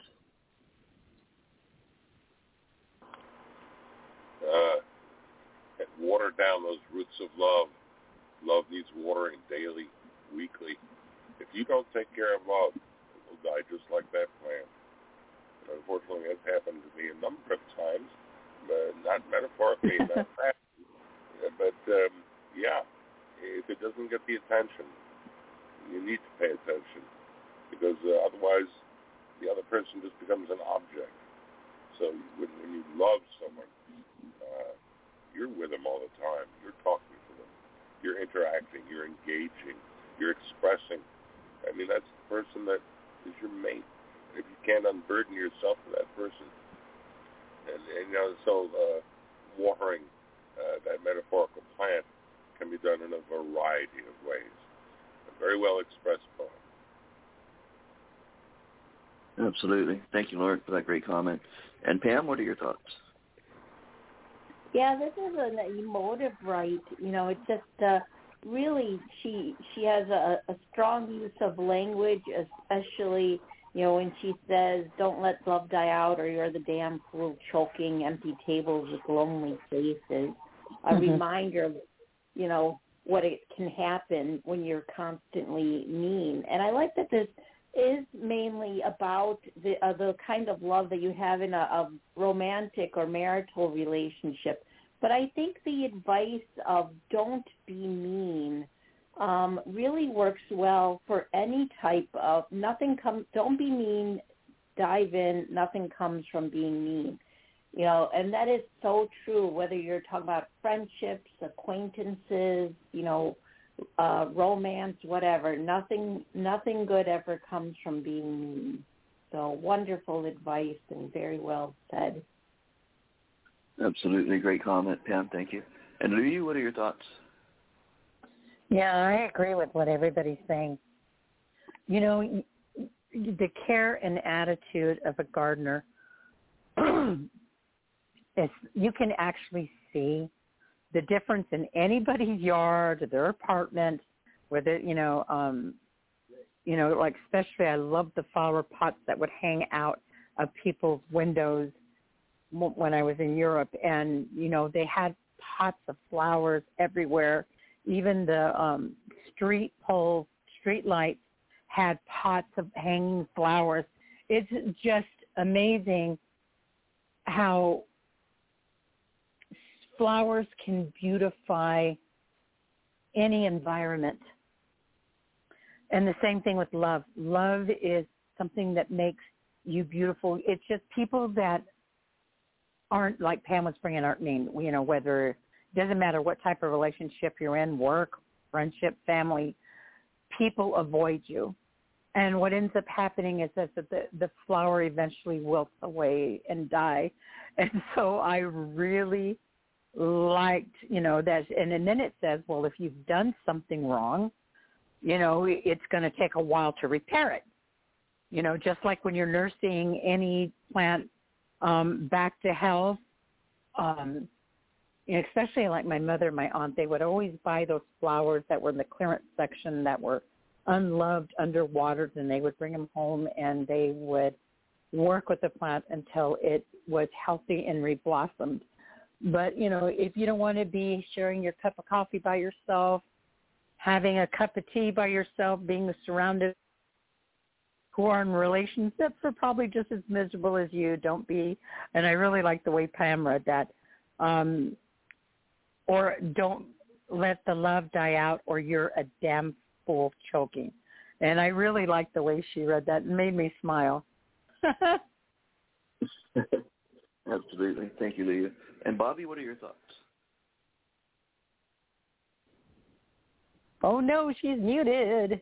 [SPEAKER 2] Uh, water down those roots of love. Love needs watering daily, weekly. If you don't take care of love, it will die just like that plant. And unfortunately, it's happened to me a number of times, uh, not metaphorically, not practically, but um, yeah, if it doesn't get the attention, you need to pay attention, because uh, otherwise the other person just becomes an object. So when, when you love someone, uh, you're with them all the time. You're talking to them. You're interacting. You're engaging. You're expressing. I mean, that's the person that is your mate. If you can't unburden yourself to that person, and, and you know, so uh, watering uh, that metaphorical plant can be done in a variety of ways. Very well expressed poem.
[SPEAKER 1] Absolutely. Thank you, Lauren, for that great comment. And Pam, what are your thoughts?
[SPEAKER 3] Yeah, this is an emotive right. You know, it's just uh, really she she has a, a strong use of language, especially, you know, when she says, don't let love die out, or you're the damn fool choking empty tables with lonely faces. A mm-hmm. reminder of, you know, what it can happen when you're constantly mean. And I like that this is mainly about the uh, the kind of love that you have in a, a romantic or marital relationship. But I think the advice of don't be mean um, really works well for any type of nothing comes, don't be mean, dive in, nothing comes from being mean. You know, and that is so true, whether you're talking about friendships, acquaintances, you know, uh, romance, whatever. Nothing nothing good ever comes from being mean. So wonderful advice and very well said.
[SPEAKER 1] Absolutely. Great comment, Pam. Thank you. And Louis, what are your thoughts?
[SPEAKER 4] Yeah, I agree with what everybody's saying. You know, the care and attitude of a gardener, is you can actually see the difference in anybody's yard, their apartment, whether, you know, um, you know, like especially I love the flower pots that would hang out of people's windows when I was in Europe. And, you know, they had pots of flowers everywhere. Even the um, street poles, street lights had pots of hanging flowers. It's just amazing how flowers can beautify any environment. And the same thing with love. Love is something that makes you beautiful. It's just people that aren't, like Pam was bringing, aren't mean, you know, whether, it doesn't matter what type of relationship you're in, work, friendship, family, people avoid you. And what ends up happening is that the, the flower eventually wilts away and die. And so I really liked, you know, that. And, and then it says, well, if you've done something wrong, you know, it's going to take a while to repair it. You know, just like when you're nursing any plant um, back to health, um, you know, especially like my mother and my aunt, they would always buy those flowers that were in the clearance section that were unloved, underwatered, and they would bring them home and they would work with the plant until it was healthy and reblossomed. But, you know, if you don't want to be sharing your cup of coffee by yourself, having a cup of tea by yourself, being surrounded who are in relationships are probably just as miserable as you, don't be. And I really like the way Pam read that. Um, or don't let the love die out or you're a damn fool choking. And I really like the way she read that. It made me smile.
[SPEAKER 1] Absolutely. Thank you, Leah. And Bobby, what are your thoughts?
[SPEAKER 4] Oh, no, she's muted.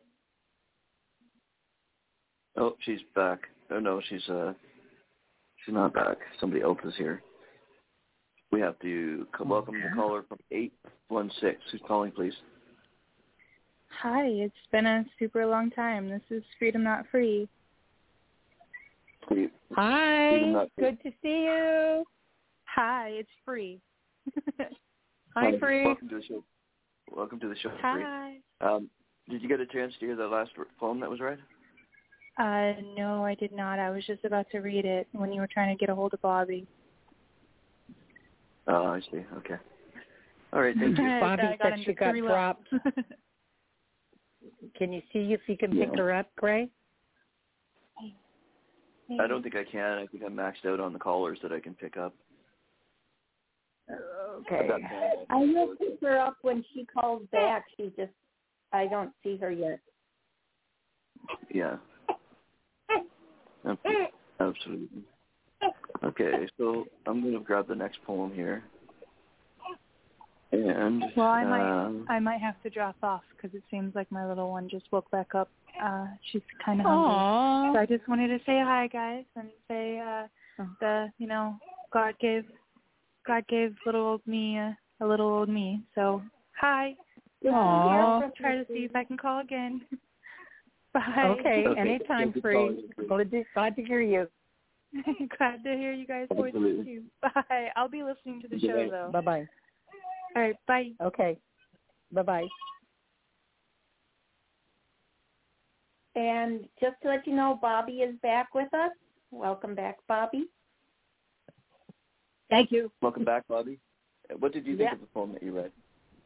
[SPEAKER 1] Oh, she's back. Oh, no, she's uh, she's not back. Somebody else is here. We have to welcome the caller from eight one six. Who's calling, please?
[SPEAKER 8] Hi, it's been a super long time. This is Freedom Not Free.
[SPEAKER 1] Freedom.
[SPEAKER 4] Hi,
[SPEAKER 1] Freedom Not Free.
[SPEAKER 4] Good to see you.
[SPEAKER 8] Hi, it's Free.
[SPEAKER 4] Hi, Free.
[SPEAKER 1] Welcome to the show. Welcome to the show,
[SPEAKER 8] Hi.
[SPEAKER 1] Free. Um, did you get a chance to hear the last poem that was read?
[SPEAKER 8] Uh, no, I did not. I was just about to read it when you were trying to get a hold of Bobby.
[SPEAKER 1] Oh, I see. Okay. All right, thank you.
[SPEAKER 4] Bobby
[SPEAKER 8] I
[SPEAKER 4] said she got dropped. Can you see if you can
[SPEAKER 1] yeah.
[SPEAKER 4] pick her up, Gray?
[SPEAKER 1] I don't think I can. I think I'm maxed out on the callers that I can pick up.
[SPEAKER 4] Okay.
[SPEAKER 3] I will pick her up when she calls back. She just, I don't see her yet.
[SPEAKER 1] Yeah. Absolutely. Okay, so I'm going to grab the next poem here. And
[SPEAKER 8] well, I might,
[SPEAKER 1] um,
[SPEAKER 8] I might have to drop off because it seems like my little one just woke back up. Uh, she's kind of hungry.
[SPEAKER 4] Aww.
[SPEAKER 8] So I just wanted to say hi, guys, and say uh, the, you know, God gave, God gave little old me uh, a little old me. So hi.
[SPEAKER 4] Aww.
[SPEAKER 8] I'll try to see if I can call again. Bye.
[SPEAKER 4] Okay,
[SPEAKER 1] okay.
[SPEAKER 4] anytime, Free. Glad to, glad to hear you.
[SPEAKER 8] Glad to hear you guys' voices too. Bye. I'll be listening to the show though.
[SPEAKER 4] Bye bye.
[SPEAKER 8] All right. Bye.
[SPEAKER 4] Okay. Bye bye.
[SPEAKER 3] And just to let you know, Bobby is back with us. Welcome back, Bobby.
[SPEAKER 7] Thank you.
[SPEAKER 1] welcome back, Bobby. What did you think
[SPEAKER 7] Yeah.
[SPEAKER 1] of the poem that you read?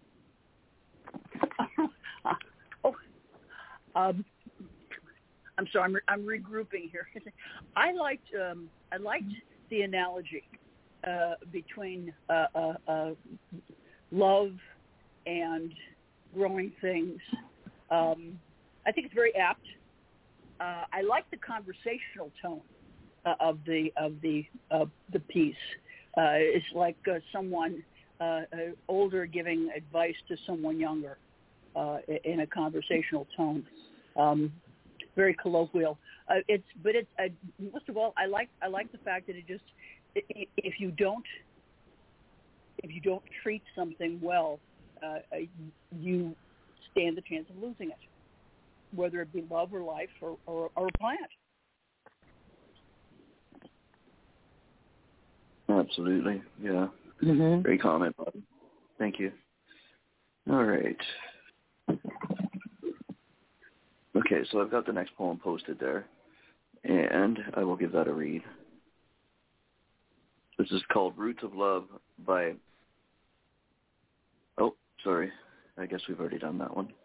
[SPEAKER 7] oh, um, I'm sorry, I'm, re- I'm regrouping here. I liked um, I liked the analogy uh, between uh, uh, uh, love and growing things. Um, I think it's very apt. Uh, I like the conversational tone uh, of the of the uh, the piece. Uh, it's like uh, someone uh, uh, older giving advice to someone younger uh, in a conversational tone. Um, very colloquial. Uh, it's but it's uh, most of all, I like I like the fact that it just if you don't if you don't treat something well, uh, you stand the chance of losing it, whether it be love or life or, or, or a plant.
[SPEAKER 1] Absolutely, yeah.
[SPEAKER 4] Mm-hmm.
[SPEAKER 1] Great comment, Bob. Thank you. All right. Okay, so I've got the next poem posted there, and I will give that a read. This is called Roots of Love by... Oh, sorry. I guess we've already done that one.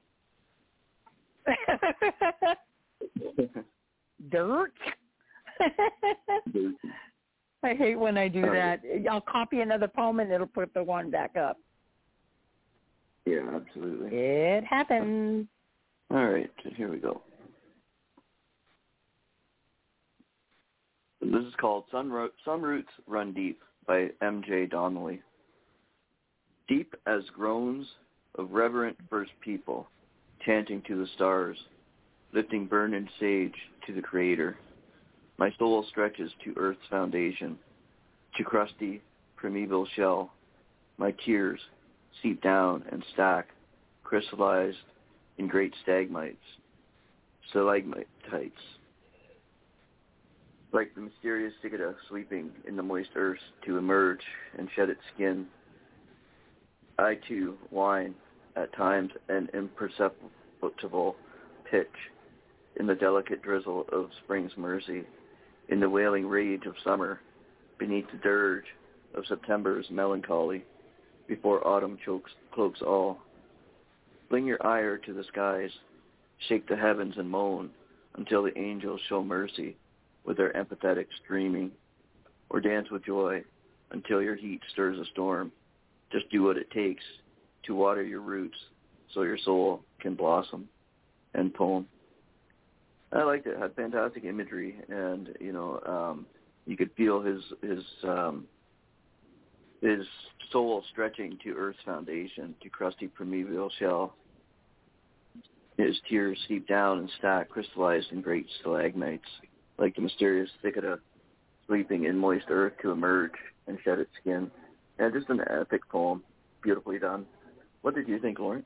[SPEAKER 4] Dirt. I hate when I do that. I'll copy another poem and it'll put the one back up.
[SPEAKER 1] Yeah, absolutely.
[SPEAKER 4] It happens.
[SPEAKER 1] All right, here we go. This is called Sun Ro- Some Roots Run Deep by M J Donnelly. Deep as groans of reverent first people, chanting to the stars, lifting burning sage to the Creator. My soul stretches to Earth's foundation, to crusty, primeval shell. My tears seep down and stack, crystallized in great stalagmites, stalagmites, like the mysterious cicada sleeping in the moist earth to emerge and shed its skin. I, too, whine at times an imperceptible pitch in the delicate drizzle of spring's mercy, in the wailing rage of summer, beneath the dirge of September's melancholy, before autumn chokes, cloaks all. Fling your ire to the skies, shake the heavens and moan until the angels show mercy with their empathetic screaming, or dance with joy until your heat stirs a storm. Just do what it takes to water your roots so your soul can blossom. End poem. I liked it. It had fantastic imagery, and you know, um, you could feel his his um, his soul stretching to Earth's foundation, to crusty primeval shell. His tears seep down and stack, crystallized in great stalagmites, like the mysterious cicada sleeping in moist earth to emerge and shed its skin. And just an epic poem, beautifully done. What did you think, Lauren?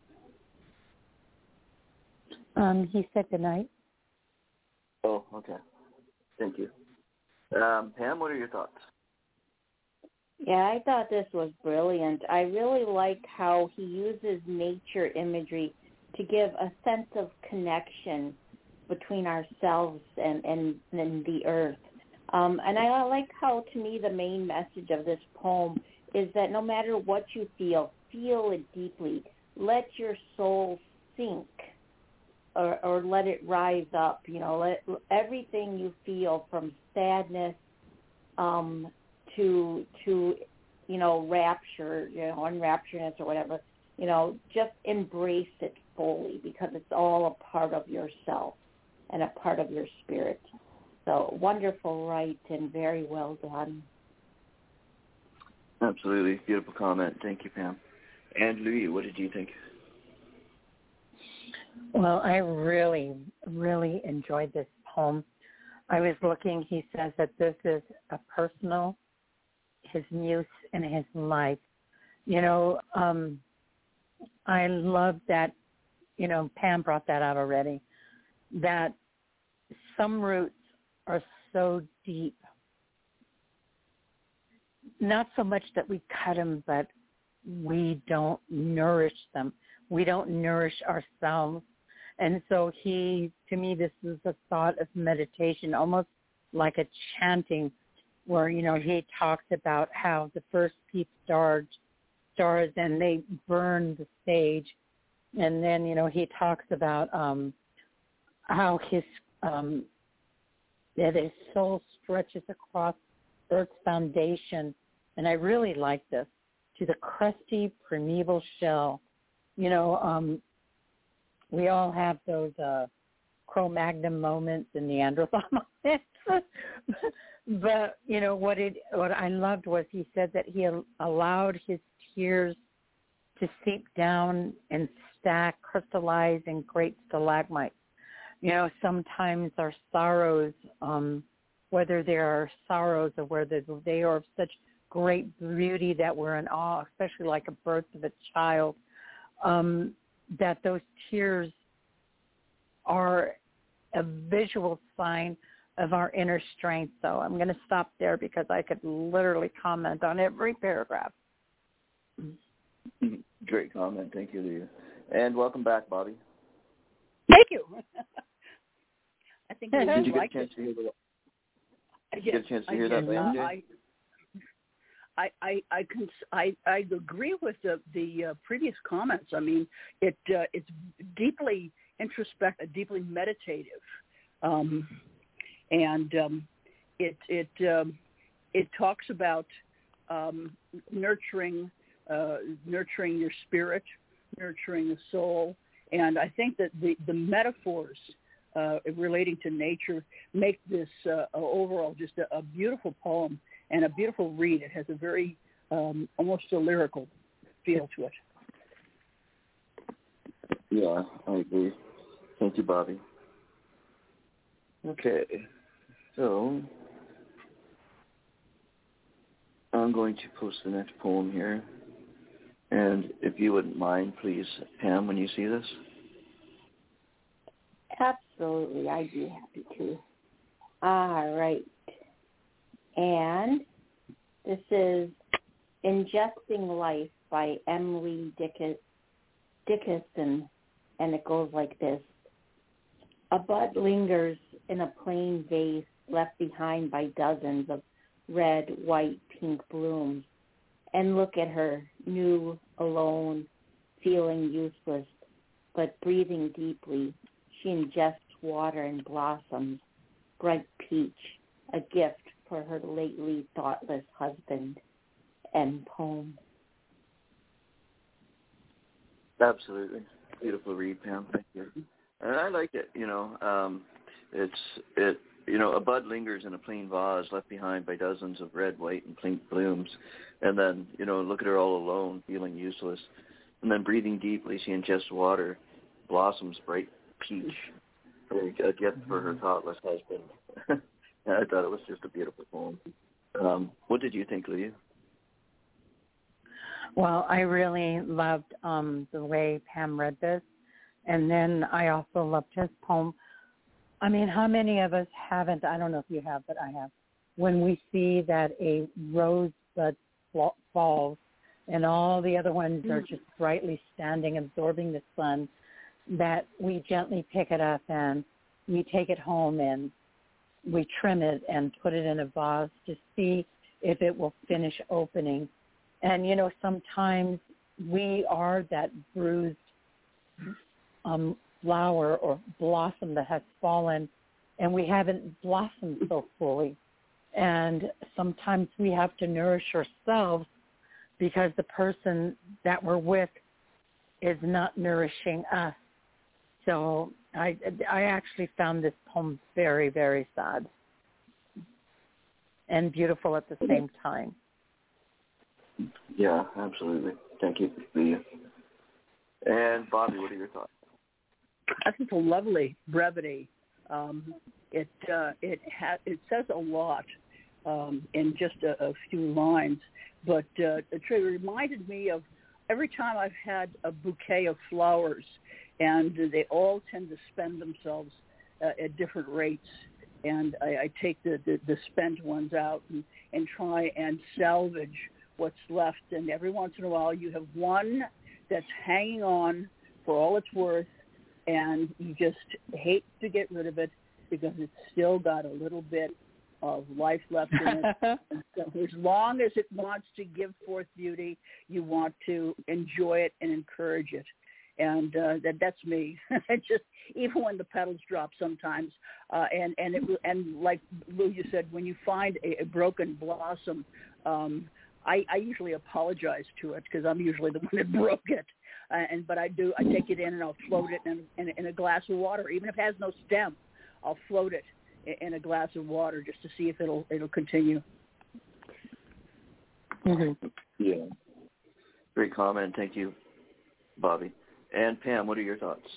[SPEAKER 4] Um, he said goodnight.
[SPEAKER 1] Oh, okay. Thank you. Um, Pam, what are your thoughts?
[SPEAKER 3] Yeah, I thought this was brilliant. I really like how he uses nature imagery to give a sense of connection between ourselves and, and, and the earth. Um, and I like how, to me, the main message of this poem is that no matter what you feel, feel it deeply. Let your soul sink. Or, or let it rise up, you know, let everything you feel, from sadness um, to, to, you know, rapture, you know, unraptureness or whatever, you know, just embrace it fully, because it's all a part of yourself and a part of your spirit. So wonderful, right, and very well done.
[SPEAKER 1] Absolutely. Beautiful comment. Thank you, Pam. And Louis, what did you think?
[SPEAKER 4] Well, I really, really enjoyed this poem. I was looking, he says that this is a personal, his muse in his life. You know, um, I love that, you know, Pam brought that out already, that some roots are so deep. Not so much that we cut them, but we don't nourish them. We don't nourish ourselves. And so he, to me, this is a thought of meditation, almost like a chanting, where, you know, he talks about how the first peep stars, stars and they burn the sage. And then, you know, he talks about um, how his, um, that his soul stretches across Earth's foundation. And I really like this, to the crusty primeval shell. You know, um, we all have those uh, Cro-Magnon moments and Neanderthal moments. But, you know, what it what I loved was he said that he allowed his tears to seep down and stack, crystallize in great stalagmites. You know, sometimes our sorrows, um, whether they are sorrows or whether they are of such great beauty that we're in awe, especially like a birth of a child, um, that those tears are a visual sign of our inner strength. So I'm going to stop there because I could literally comment on every paragraph.
[SPEAKER 1] Great comment. Thank you, Leah. And welcome back, Bobby.
[SPEAKER 7] Thank you. I think we
[SPEAKER 1] Did you get a
[SPEAKER 7] liked
[SPEAKER 1] chance
[SPEAKER 7] it.
[SPEAKER 1] to hear that? Did
[SPEAKER 7] Yes,
[SPEAKER 1] you get a chance to
[SPEAKER 7] I
[SPEAKER 1] hear
[SPEAKER 7] did.
[SPEAKER 1] that,
[SPEAKER 7] Uh,
[SPEAKER 1] Jay?
[SPEAKER 7] I, I, I, I, cons- I, I agree with the the uh, previous comments. I mean, it uh, it's deeply introspective, deeply meditative, um, and um, it it um, it talks about um, nurturing uh, nurturing your spirit, nurturing the soul, and I think that the the metaphors uh, relating to nature make this uh, overall just a, a beautiful poem. And a beautiful read. It has a very, um, almost a lyrical feel to it.
[SPEAKER 1] Yeah, I agree. Thank you, Bobby. Okay, so I'm going to post the next poem here. And if you wouldn't mind, please, Pam, when you see this.
[SPEAKER 3] Absolutely, I'd be happy to. All right. And this is Ingesting Life by Emily Dick- Dickinson, and it goes like this. A bud lingers in a plain vase left behind by dozens of red, white, pink blooms. And look at her, new, alone, feeling useless, but breathing deeply. She ingests water and blossoms, bright peach, a gift for her lately thoughtless husband. End poem.
[SPEAKER 1] Absolutely. Beautiful read, Pam. Thank you. And I like it, you know. Um, it's, it, you know, a bud lingers in a plain vase left behind by dozens of red, white, and pink blooms. And then, you know, look at her all alone, feeling useless. And then breathing deeply, she ingests water, blossoms bright peach, a gift for her thoughtless husband. I thought it was just a beautiful poem. Um, what did you think, Leah?
[SPEAKER 4] Well, I really loved um, the way Pam read this. And then I also loved his poem. I mean, how many of us haven't, I don't know if you have, but I have, when we see that a rosebud falls and all the other ones are just brightly standing, absorbing the sun, that we gently pick it up and we take it home and we trim it and put it in a vase to see if it will finish opening. And, you know, sometimes we are that bruised um, flower or blossom that has fallen and we haven't blossomed so fully. And sometimes we have to nourish ourselves because the person that we're with is not nourishing us. So I, I actually found this poem very, very sad and beautiful at the same time.
[SPEAKER 1] Yeah, absolutely. Thank you, Leah. And Bobby, what are your thoughts?
[SPEAKER 7] I think a lovely brevity. Um, it uh, it ha- it says a lot um, in just a, a few lines, but uh, it reminded me of every time I've had a bouquet of flowers, and they all tend to spend themselves uh, at different rates. And I, I take the, the, the spent ones out and, and try and salvage what's left. And every once in a while you have one that's hanging on for all it's worth, and you just hate to get rid of it because it's still got a little bit of life left in it. And so as long as it wants to give forth beauty, you want to enjoy it and encourage it. And uh, that that's me. Just even when the petals drop sometimes, uh, and and it and like Lou, you said, when you find a, a broken blossom, um, I, I usually apologize to it because I'm usually the one that broke it. Uh, and but I do I take it in and I'll float it in, in, in a glass of water, even if it has no stem. I'll float it in, in a glass of water just to see if it'll it'll continue.
[SPEAKER 4] Mm-hmm.
[SPEAKER 1] Yeah, great comment. Thank you, Bobby. And Pam, what are your thoughts?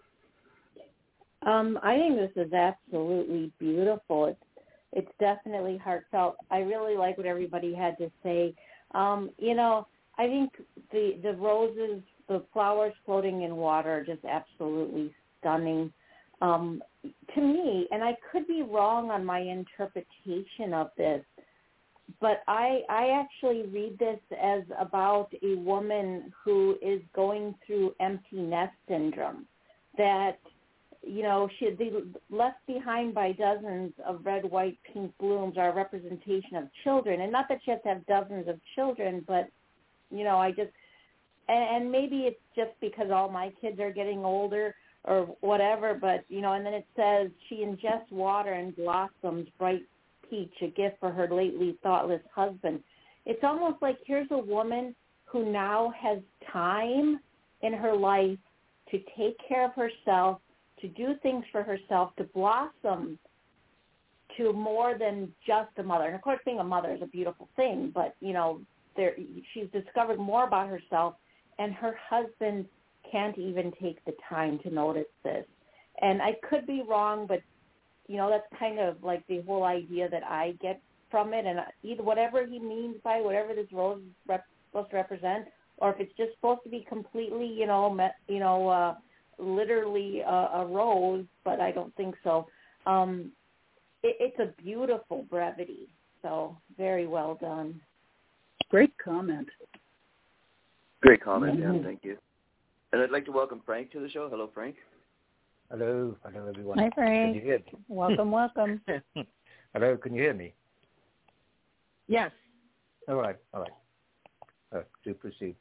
[SPEAKER 3] Um, I think this is absolutely beautiful. It's it's definitely heartfelt. I really like what everybody had to say. Um, you know, I think the the roses, the flowers floating in water are just absolutely stunning. Um, to me, and I could be wrong on my interpretation of this, but I, I actually read this as about a woman who is going through empty nest syndrome, that, you know, she the left behind by dozens of red, white, pink blooms are a representation of children. And not that she has to have dozens of children, but, you know, I just, and, and maybe it's just because all my kids are getting older or whatever, but, you know, and then it says she ingests water and blossoms bright peach, a gift for her lately thoughtless husband. It's almost like here's a woman who now has time in her life to take care of herself, to do things for herself, to blossom to more than just a mother. And, of course, being a mother is a beautiful thing, but, you know, there she's discovered more about herself, and her husband can't even take the time to notice this. And I could be wrong, but, you know, that's kind of like the whole idea that I get from it. And either whatever he means by whatever this rose is rep- supposed to represent, or if it's just supposed to be completely, you know, me- you know, uh, literally a, a rose, but I don't think so. Um, it, it's a beautiful brevity. So very well done.
[SPEAKER 7] Great comment.
[SPEAKER 1] Great comment, yeah, thank you. And I'd like to welcome Frank to the show. Hello, Frank.
[SPEAKER 9] Hello. Hello, everyone.
[SPEAKER 4] Hi, Frank.
[SPEAKER 9] Can you hear me?
[SPEAKER 4] Welcome, welcome.
[SPEAKER 9] Hello, can you hear me?
[SPEAKER 4] Yes.
[SPEAKER 9] All right, all right. Uh, do proceed.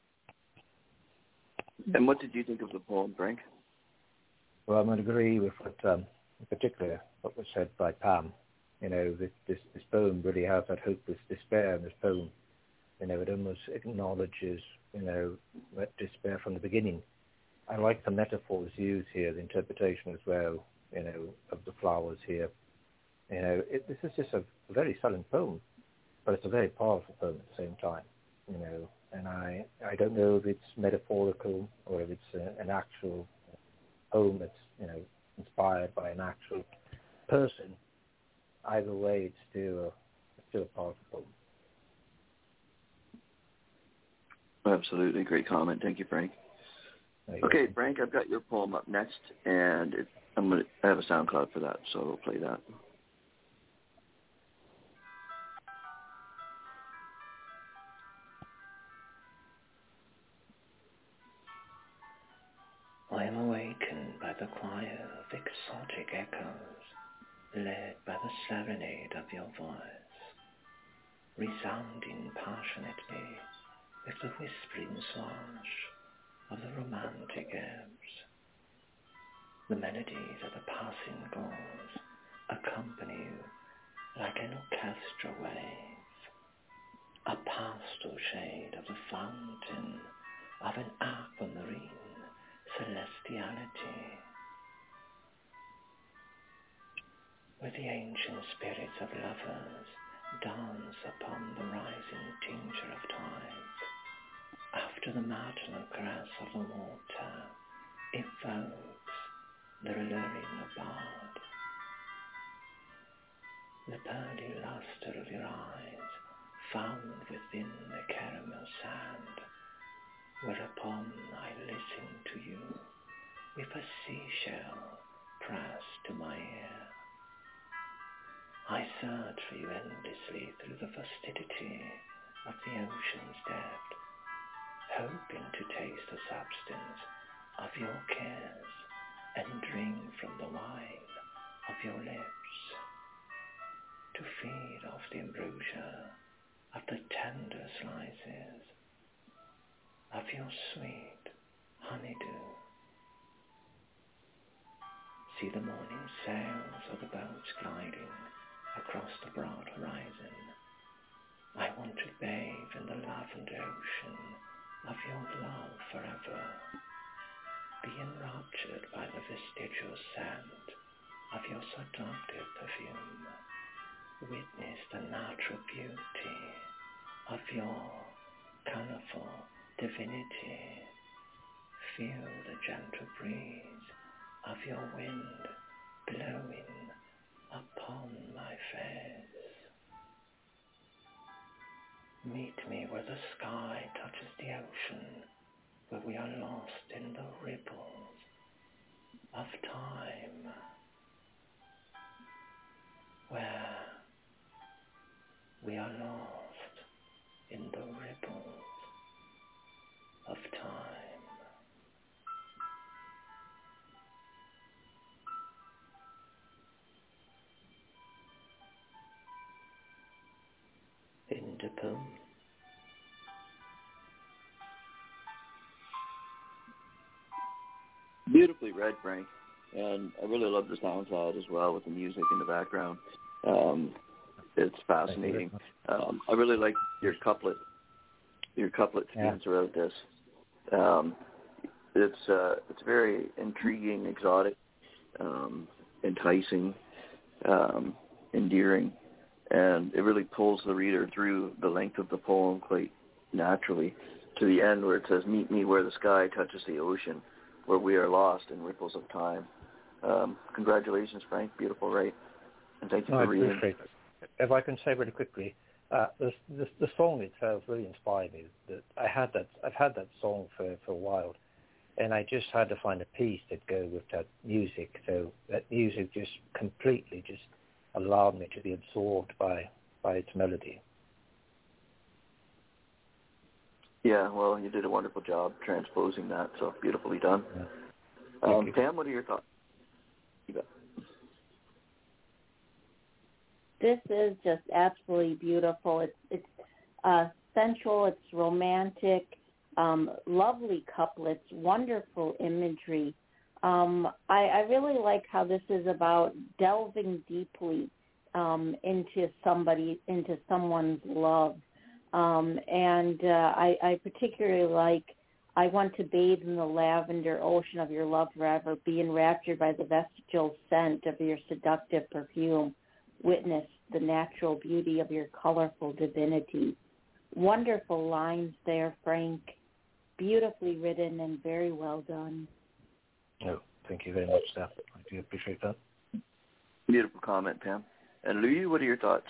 [SPEAKER 1] And what did you think of the poem, Frank?
[SPEAKER 9] Well, I'm going to agree with what, um, in particular, what was said by Pam. You know, this, this, this poem really has that hopeless despair in this poem. You know, it almost acknowledges, you know, that despair from the beginning. I like the metaphors used here, the interpretation as well, you know, of the flowers here. You know, it, this is just a very silent poem, but it's a very powerful poem at the same time, you know. And I, I don't know if it's metaphorical or if it's a, an actual poem that's, you know, inspired by an actual person. Either way, it's still a, it's still a powerful poem.
[SPEAKER 1] Absolutely, great comment. Thank you, Frank. Okay, Frank, I've got your poem up next, and it, I'm gonna I have a SoundCloud for that, so we'll play that.
[SPEAKER 10] I am awakened by the choir of exotic echoes, led by the serenade of your voice, resounding passionately with the whispering swash of the romantic ebbs. The melodies of the passing gulls accompany you like an orchestral wave, a pastel shade of the fountain of an aquamarine celestiality, where the ancient spirits of lovers dance upon the rising tincture of tides. After the marginal caress of the water evokes the alluring abode. The pearly luster of your eyes found within the caramel sand, whereupon I listen to you with a seashell pressed to my ear. I search for you endlessly through the vastity of the ocean's depth, hoping to taste the substance of your cares and drink from the wine of your lips, to feed off the ambrosia of the tender slices of your sweet honeydew. See the morning sails of the boats gliding across the broad horizon. I want to bathe in the lavender ocean of your love forever, be enraptured by the vestigial scent of your seductive perfume, witness the natural beauty of your colorful divinity, feel the gentle breeze of your wind blowing upon my face. Meet me where the sky touches the ocean, where we are lost in the ripples of time, where we are lost in the ripples of time. In the poem.
[SPEAKER 1] Beautifully read, Frank, and I really love the sound side as well with the music in the background. Um, it's fascinating. Um, I really like your couplet, your couplet
[SPEAKER 9] Yeah.
[SPEAKER 1] themes throughout this. Um, it's uh, it's very intriguing, exotic, um, enticing, um, endearing, and it really pulls the reader through the length of the poem quite naturally to the end where it says, "Meet me where the sky touches the ocean, where we are lost in ripples of time." Um, congratulations, Frank. Beautiful, right? And thank you
[SPEAKER 9] No,
[SPEAKER 1] for
[SPEAKER 9] I
[SPEAKER 1] reading.
[SPEAKER 9] appreciate it. If I can say really quickly, uh, the, the the song itself really inspired me. That I had that I've had that song for, for a while, and I just had to find a piece that go with that music. So that music just completely just allowed me to be absorbed by by its melody.
[SPEAKER 1] Yeah, well, you did a wonderful job transposing that, so beautifully done.
[SPEAKER 9] Yeah.
[SPEAKER 1] Um, Pam, what are your thoughts? You bet.
[SPEAKER 3] This is just absolutely beautiful. It's it's uh, sensual. It's romantic. Um, lovely couplets. Wonderful imagery. Um, I, I really like how this is about delving deeply um, into somebody, into someone's love. Um, and uh, I, I particularly like, I want to bathe in the lavender ocean of your love forever, be enraptured by the vestigial scent of your seductive perfume, witness the natural beauty of your colorful divinity. Wonderful lines there, Frank. Beautifully written and very well done.
[SPEAKER 9] No, thank you very much, Steph. I do appreciate that.
[SPEAKER 1] Beautiful comment, Pam. And Louis, what are your thoughts?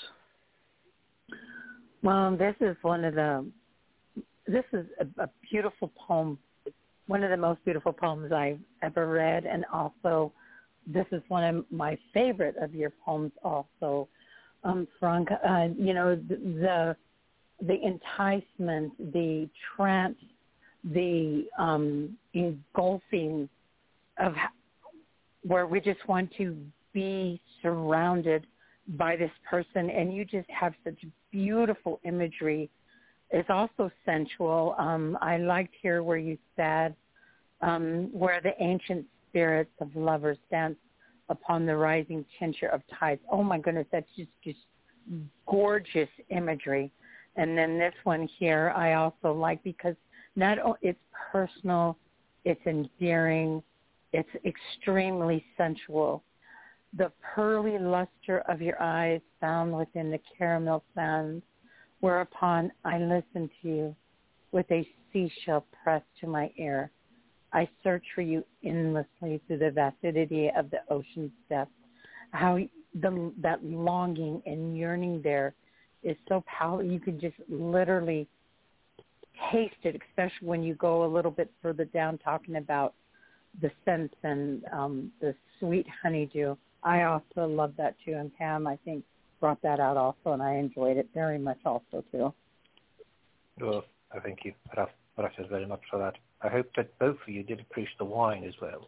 [SPEAKER 4] Well, this is one of the, this is a, a beautiful poem, one of the most beautiful poems I've ever read, and also this is one of my favorite of your poems also, um, Frank. Uh, you know, the, the enticement, the trance, the um, engulfing of where we just want to be surrounded by this person, and you just have such beautiful imagery. It's also sensual. Um, I liked here where you said, um, where the ancient spirits of lovers dance upon the rising tincture of tides. Oh my goodness, that's just, just gorgeous imagery. And then this one here I also like because not only it's personal, it's endearing, it's extremely sensual. The pearly luster of your eyes found within the caramel sands, whereupon I listen to you with a seashell pressed to my ear. I search for you endlessly through the vastity of the ocean's depths. How the, that longing and yearning there is so powerful. You can just literally taste it, especially when you go a little bit further down talking about the scents and um, the sweet honeydew. I also love that too, and Pam, I think, brought that out also, and I enjoyed it very much also too.
[SPEAKER 9] Well, I thank you. Gracias very much for that. I hope that both of you did appreciate the wine as well.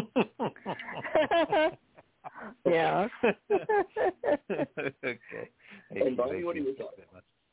[SPEAKER 4] Yeah.
[SPEAKER 9] Okay. Hey,
[SPEAKER 1] and Bobby, what are your thoughts?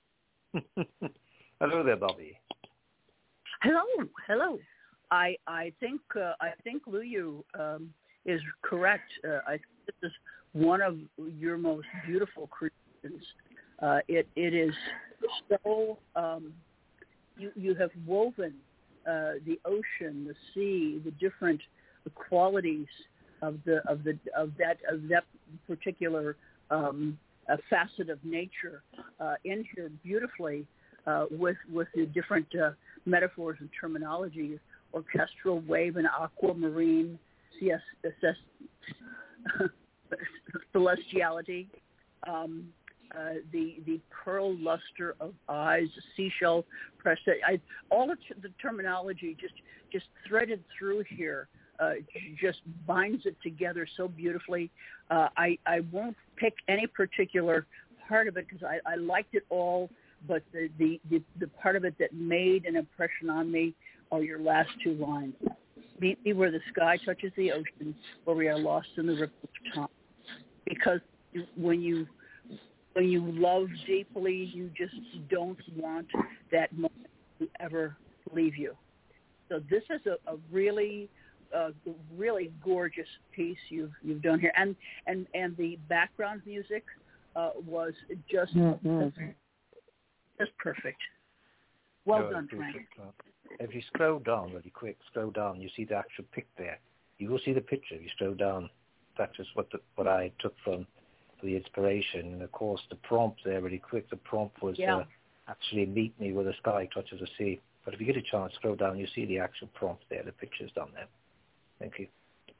[SPEAKER 9] Hello there, Bobby.
[SPEAKER 7] Hello, hello. I I think uh, I think Luyu um, is correct. Uh, I think this is one of your most beautiful creations. Uh, it it is so um, you you have woven uh, the ocean, the sea, the different qualities of the of the of that of that particular um, uh, facet of nature uh, in here beautifully uh, with with the different uh, metaphors and terminology: orchestral, wave, and aquamarine, C S, celestiality, um, uh, the the pearl luster of eyes, seashell press. I, all of the terminology just just threaded through here uh, just binds it together so beautifully. Uh, I I won't pick any particular part of it because I, I liked it all, but the, the the the part of it that made an impression on me are your last two lines. Meet me where the sky touches the ocean, where we are lost in the ripples of time. Because when you when you love deeply, you just don't want that moment to ever leave you. So this is a, a really, uh, really gorgeous piece you've you've done here, and and, and the background music uh, was just mm-hmm. just perfect. Well no, done, Frank.
[SPEAKER 9] If you scroll down really quick, scroll down, you see the actual pic there. You will see the picture. If you scroll down, that's just what the, what I took from the inspiration. And of course, the prompt there really quick. The prompt was yeah. uh, actually meet me where the sky touches the sea. But if you get a chance, scroll down, you see the actual prompt there. The picture's down there. Thank you.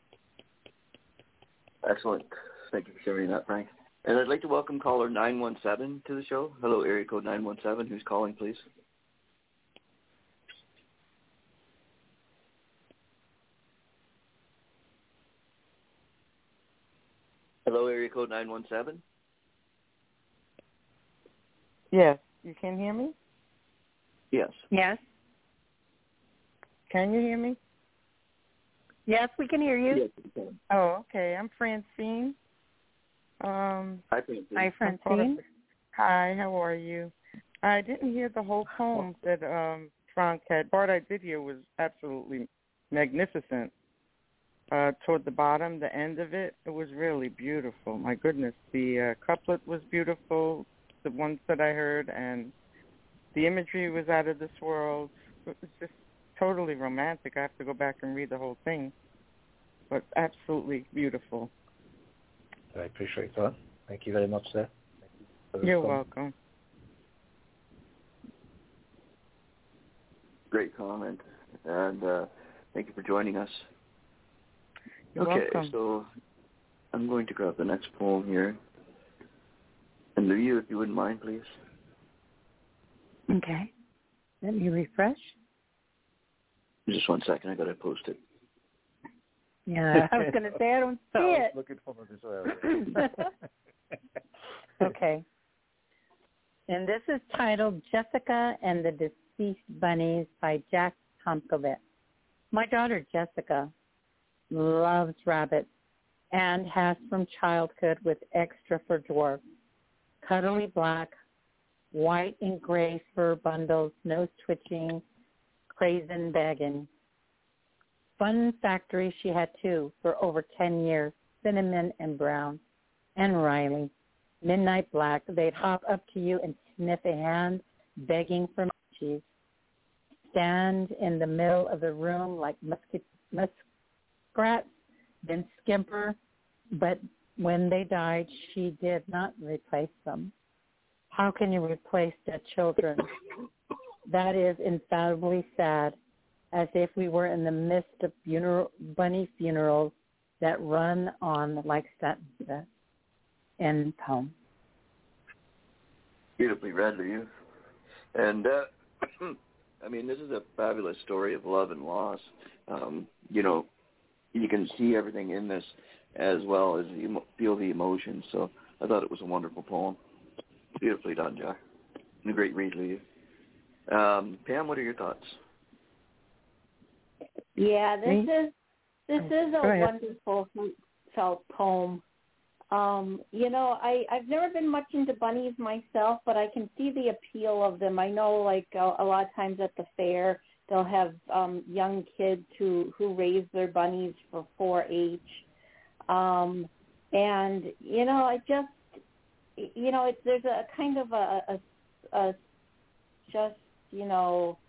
[SPEAKER 1] Excellent. Thank you for sharing that, Frank. And I'd like to welcome caller nine one seven to the show. Hello, area code nine one seven. Who's calling, please? Hello, area code nine one seven.
[SPEAKER 11] Yes. You can hear me?
[SPEAKER 1] Yes.
[SPEAKER 4] Yes.
[SPEAKER 11] Can you hear me?
[SPEAKER 4] Yes, we can hear you.
[SPEAKER 1] Yes, we can.
[SPEAKER 11] Oh, okay. I'm Francine. Um,
[SPEAKER 1] Hi, Francine.
[SPEAKER 4] Hi, Francine.
[SPEAKER 11] Hi, how are you? I didn't hear the whole poem that um, Frank had. Part I did hear was absolutely magnificent. Uh, toward the bottom, the end of it, it was really beautiful. My goodness, the uh, couplet was beautiful, the ones that I heard, and the imagery was out of this world. It was just totally romantic. I have to go back and read the whole thing, but absolutely beautiful.
[SPEAKER 9] I appreciate that. Thank you very much, sir. Thank you
[SPEAKER 11] You're welcome.
[SPEAKER 1] Great comment, and uh, thank you for joining us.
[SPEAKER 11] You're
[SPEAKER 1] okay,
[SPEAKER 11] welcome.
[SPEAKER 1] So I'm going to grab the next poem here. And Louie, if you wouldn't mind, please.
[SPEAKER 4] Okay. Let me refresh.
[SPEAKER 1] Just one second. I got to post it.
[SPEAKER 4] Yeah, I was going to say I don't see
[SPEAKER 9] I was
[SPEAKER 4] it.
[SPEAKER 9] looking forward as well.
[SPEAKER 4] Okay. And this is titled Jessica and the Deceased Bunnies by Jack Tomkovitz. My daughter, Jessica, loves rabbits and has from childhood with extra for dwarfs. Cuddly black, white and gray fur bundles, nose twitching, crazen begging. Fun factory she had too for over ten years, Cinnamon and Brown. And Riley, midnight black, they'd hop up to you and sniff a hand, begging for munchies. Stand in the middle of the room like musket, muskrats, then skimper, but when they died, she did not replace them. How can you replace dead children? That is infallibly sad, as if we were in the midst of funeral, bunny funerals that run on like statins. End poem.
[SPEAKER 1] Beautifully read, Louie. And, uh, I mean, this is a fabulous story of love and loss. Um, you know, you can see everything in this as well as you feel the emotions. So I thought it was a wonderful poem. Beautifully done, Jack. And a great read, Louie. Um, Pam, what are your thoughts?
[SPEAKER 3] Yeah, this
[SPEAKER 11] Me?
[SPEAKER 3] is this is a
[SPEAKER 11] Go ahead.
[SPEAKER 3] wonderful felt poem. Um, you know, I, I've never been much into bunnies myself, but I can see the appeal of them. I know, like, a, a lot of times at the fair, they'll have um, young kids who, who raise their bunnies for four H. Um, and, you know, I just, you know, it's, there's a kind of a, a, a just, you know,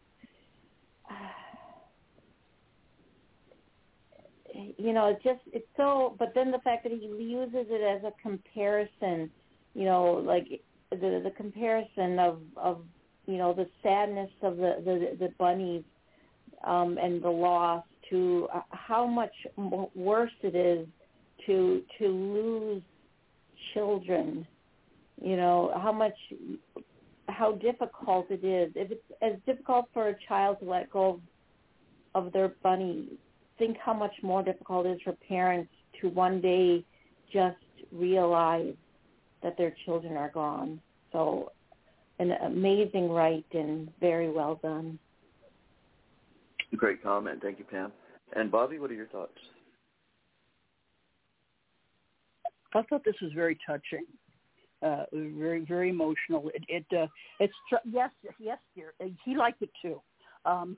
[SPEAKER 3] you know, it's just, it's so, but then the fact that he uses it as a comparison, you know, like the the comparison of, of you know, the sadness of the, the, the bunnies um, and the loss to uh, how much worse it is to to lose children you know, how much, how difficult it is. If it's as difficult for a child to let go of, of their bunny, think how much more difficult it is for parents to one day just realize that their children are gone. So an amazing right and very well done.
[SPEAKER 1] Great comment. Thank you, Pam. And Bobby, what are your thoughts?
[SPEAKER 7] I thought this was very touching, uh, very, very emotional. It, it uh, it's yes, yes, dear. He liked it too. Um,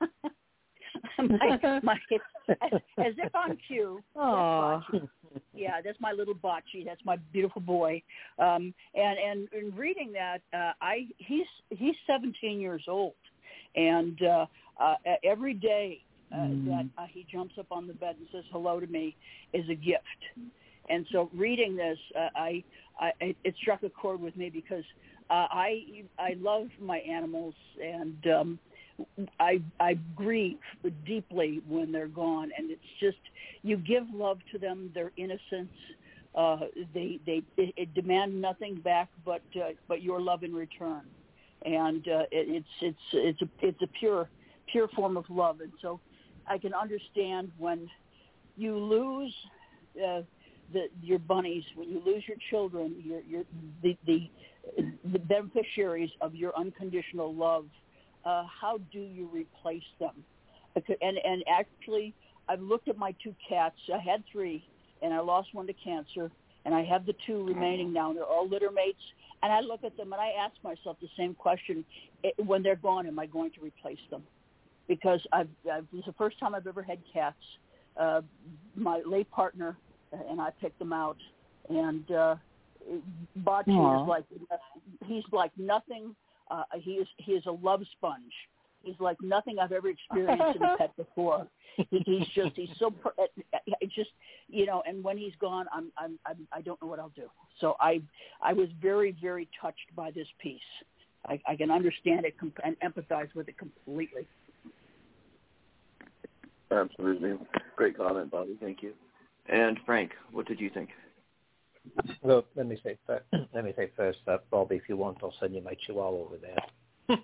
[SPEAKER 7] my, my, as, as if on cue.
[SPEAKER 4] Aww.
[SPEAKER 7] Yeah, that's my little bocce. That's my beautiful boy. Um, and and in reading that, uh, I he's he's seventeen years old, and uh, uh, every day uh, mm. that uh, he jumps up on the bed and says hello to me is a gift. And so reading this, uh, I, I it struck a chord with me because uh, I I love my animals, and um, I I grieve deeply when they're gone. And it's just, you give love to them, their innocence. Uh, they they it, it demand nothing back but uh, but your love in return, and uh, it, it's it's it's a it's a pure pure form of love. And so I can understand when you lose. Uh, The, your bunnies, when you lose your children, your, your, the, the, the beneficiaries of your unconditional love, uh, how do you replace them? And, and actually, I've looked at my two cats. I had three, and I lost one to cancer, and I have the two remaining now, and they're all litter mates. And I look at them, and I ask myself the same question. When they're gone, am I going to replace them? Because I've, I've, it was the first time I've ever had cats. Uh, my late partner and I picked them out, and uh, Bocce
[SPEAKER 4] Aww.
[SPEAKER 7] is like, he's like nothing. Uh, he is he is a love sponge. He's like nothing I've ever experienced in a pet before. He, he's just he's so it's just you know. And when he's gone, I'm I'm, I'm I don't know what I'll do. So I I was very very touched by this piece. I, I can understand it comp- and empathize with it completely.
[SPEAKER 1] Absolutely, great comment, Bobby. Thank you. And Frank, what did you think?
[SPEAKER 9] Well, let me say let me say first that Bobby, if you want, I'll send you my Chihuahua over there.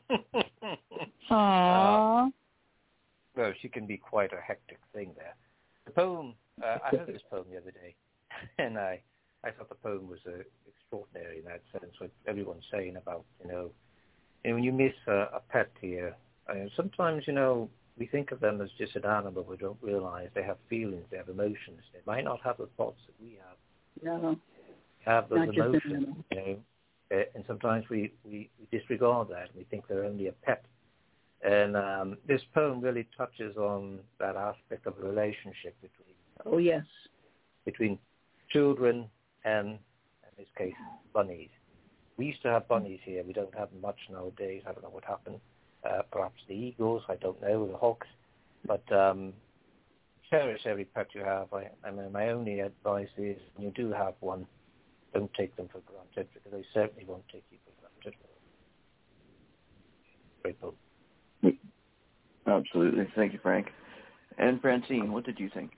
[SPEAKER 4] Aww.
[SPEAKER 9] Uh, well, she can be quite a hectic thing there. The poem, uh, I heard this poem the other day, and I, I thought the poem was uh, extraordinary in that sense. What everyone's saying about, you know, and when you miss a, a pet here, I mean, sometimes, you know, we think of them as just an animal. We don't realize they have feelings, they have emotions. They might not have the thoughts that we have.
[SPEAKER 7] No.
[SPEAKER 9] Have those
[SPEAKER 7] Not
[SPEAKER 9] emotions, you know. Uh, and sometimes we, we, we disregard that. And we think they're only a pet. And um, this poem really touches on that aspect of the relationship between.
[SPEAKER 7] Oh yes.
[SPEAKER 9] Between children and, in this case, bunnies. We used to have bunnies here. We don't have much nowadays. I don't know what happened. Uh, perhaps the eagles, I don't know, the hawks, but um, cherish every pet you have. I, I mean, my only advice is when you do have one, don't take them for granted, because they certainly won't take you for granted. Great book.
[SPEAKER 1] Absolutely. Thank you, Frank. And Francine, what did you think?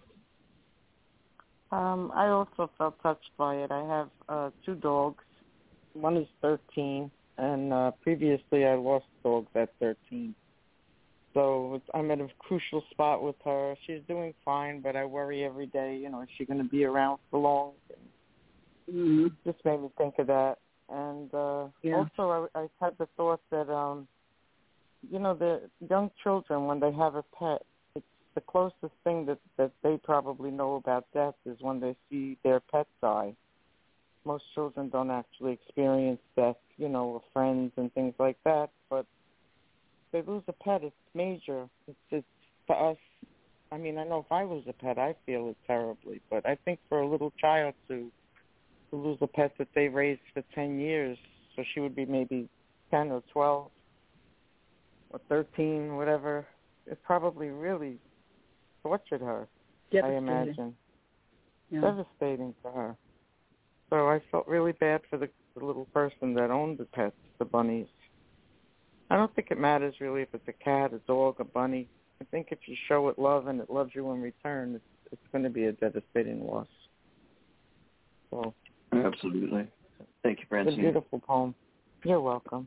[SPEAKER 11] Um, I also felt touched by it. I have uh, two dogs. One is thirteen. And uh, previously I lost dogs at thirteen. So I'm at a crucial spot with her. She's doing fine, but I worry every day, you know, is she going to be around for long? And
[SPEAKER 7] mm-hmm.
[SPEAKER 11] Just made me think of that. And uh,
[SPEAKER 7] yeah.
[SPEAKER 11] also I, I had the thought that, um, you know, the young children, when they have a pet, it's the closest thing that, that they probably know about death is when they see their pet die. Most children don't actually experience death, you know, of friends and things like that. But if they lose a pet, it's major. It's, it's for us. I mean, I know if I lose a pet, I feel it terribly. But I think for a little child to, to lose a pet that they raised for ten years, so she would be maybe ten or twelve or thirteen, whatever, it probably really tortured her, I imagine.
[SPEAKER 7] Yeah.
[SPEAKER 11] Devastating for her. So I felt really bad for the, the little person that owned the pets, the bunnies. I don't think it matters really if it's a cat, a dog, a bunny. I think if you show it love and it loves you in return, it's, it's going to be a devastating loss. So
[SPEAKER 1] absolutely. Thank you, Francine.
[SPEAKER 11] It's a beautiful poem. You're welcome.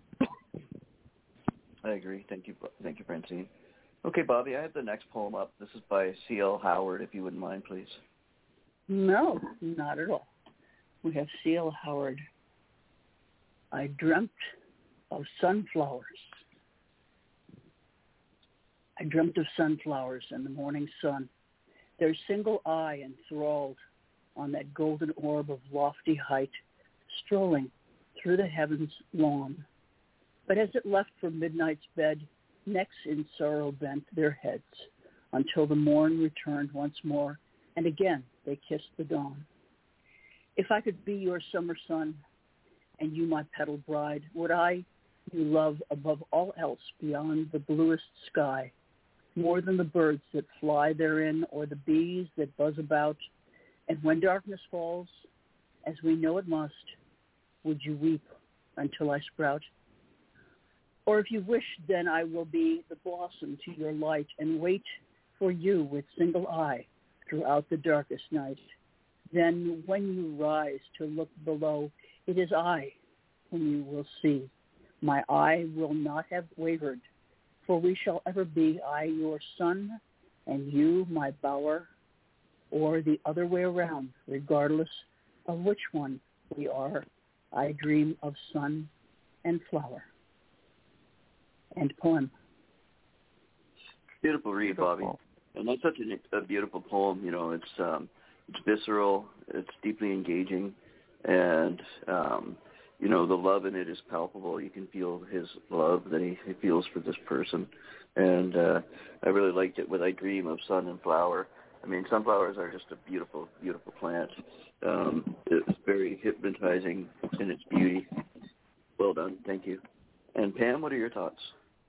[SPEAKER 1] I agree. Thank you. Thank you, Francine. Okay, Bobby, I have the next poem up. This is by C L Howard, if you wouldn't mind, please.
[SPEAKER 7] No, not at all. We have C L Howard. I dreamt of sunflowers. I dreamt of sunflowers and the morning sun, their single eye enthralled on that golden orb of lofty height, strolling through the heavens long. But as it left for midnight's bed, necks in sorrow bent their heads, until the morn returned once more, and again they kissed the dawn. If I could be your summer sun, and you my petal bride, would I you love above all else beyond the bluest sky, more than the birds that fly therein or the bees that buzz about. And when darkness falls, as we know it must, would you weep until I sprout? Or if you wish, then I will be the blossom to your light and wait for you with single eye throughout the darkest night. Then when you rise to look below, it is I whom you will see. My eye will not have wavered, for we shall ever be, I your sun, and you my bower, or the other way around, regardless of which one we are. I dream of sun and flower. End poem.
[SPEAKER 1] Beautiful read, Bobby. And that's such a, a beautiful poem. You know, it's um, it's visceral, it's deeply engaging, and um, you know, the love in it is palpable. You can feel his love that he, he feels for this person. And uh, I really liked it with I Dream of Sun and Flower. I mean, sunflowers are just a beautiful, beautiful plant. Um, it's very hypnotizing in its beauty. Well done. Thank you. And Pam, what are your thoughts?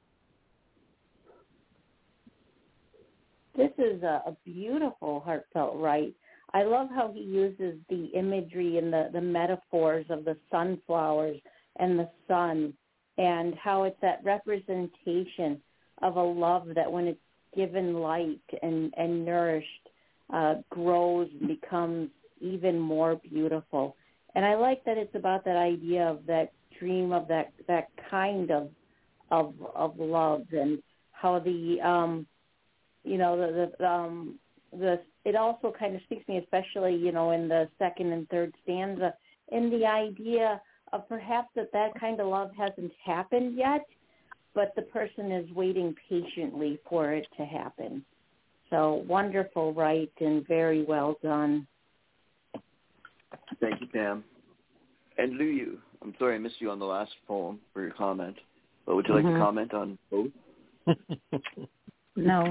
[SPEAKER 3] This is a, a beautiful, heartfelt write. I love how he uses the imagery and the, the metaphors of the sunflowers and the sun, and how it's that representation of a love that when it's given light and, and nourished, uh, grows and becomes even more beautiful. And I like that it's about that idea of that dream of that, that kind of, of of love, and how the um, you know the, the um, the it also kind of speaks to me, especially you know in the second and third stanza, in the idea of perhaps that that kind of love hasn't happened yet, but the person is waiting patiently for it to happen. So wonderful, right, and very well done.
[SPEAKER 1] Thank you, Pam. And Luyu, I'm sorry I missed you on the last poem for your comment, but would you like mm-hmm. to comment on both?
[SPEAKER 4] No.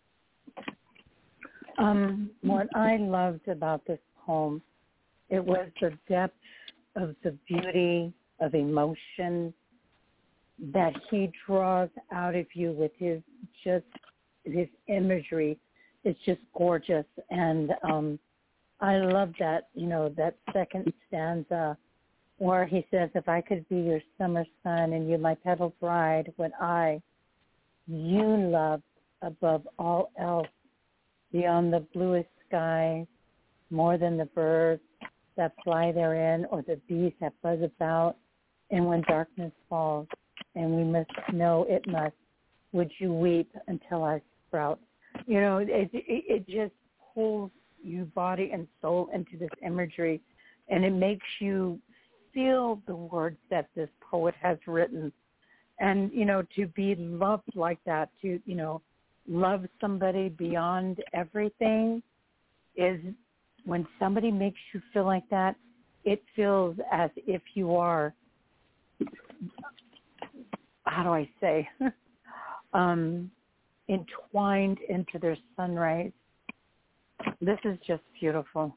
[SPEAKER 4] Um, what I loved about this poem, it was the depth of the beauty of emotion that he draws out of you with his just his imagery. It's just gorgeous, and um, I love that you know that second stanza where he says, "If I could be your summer sun and you my petal bride, would I, you loved above all else, beyond the bluest sky, more than the birds that fly therein or the bees that buzz about, and when darkness falls, and we must know it must, would you weep until I sprout?" You know, it, it, it just pulls you body and soul into this imagery, and it makes you feel the words that this poet has written. And, you know, to be loved like that, to, you know, love somebody beyond everything is when somebody makes you feel like that, it feels as if you are, how do I say, um, entwined into their sunrise. This is just beautiful.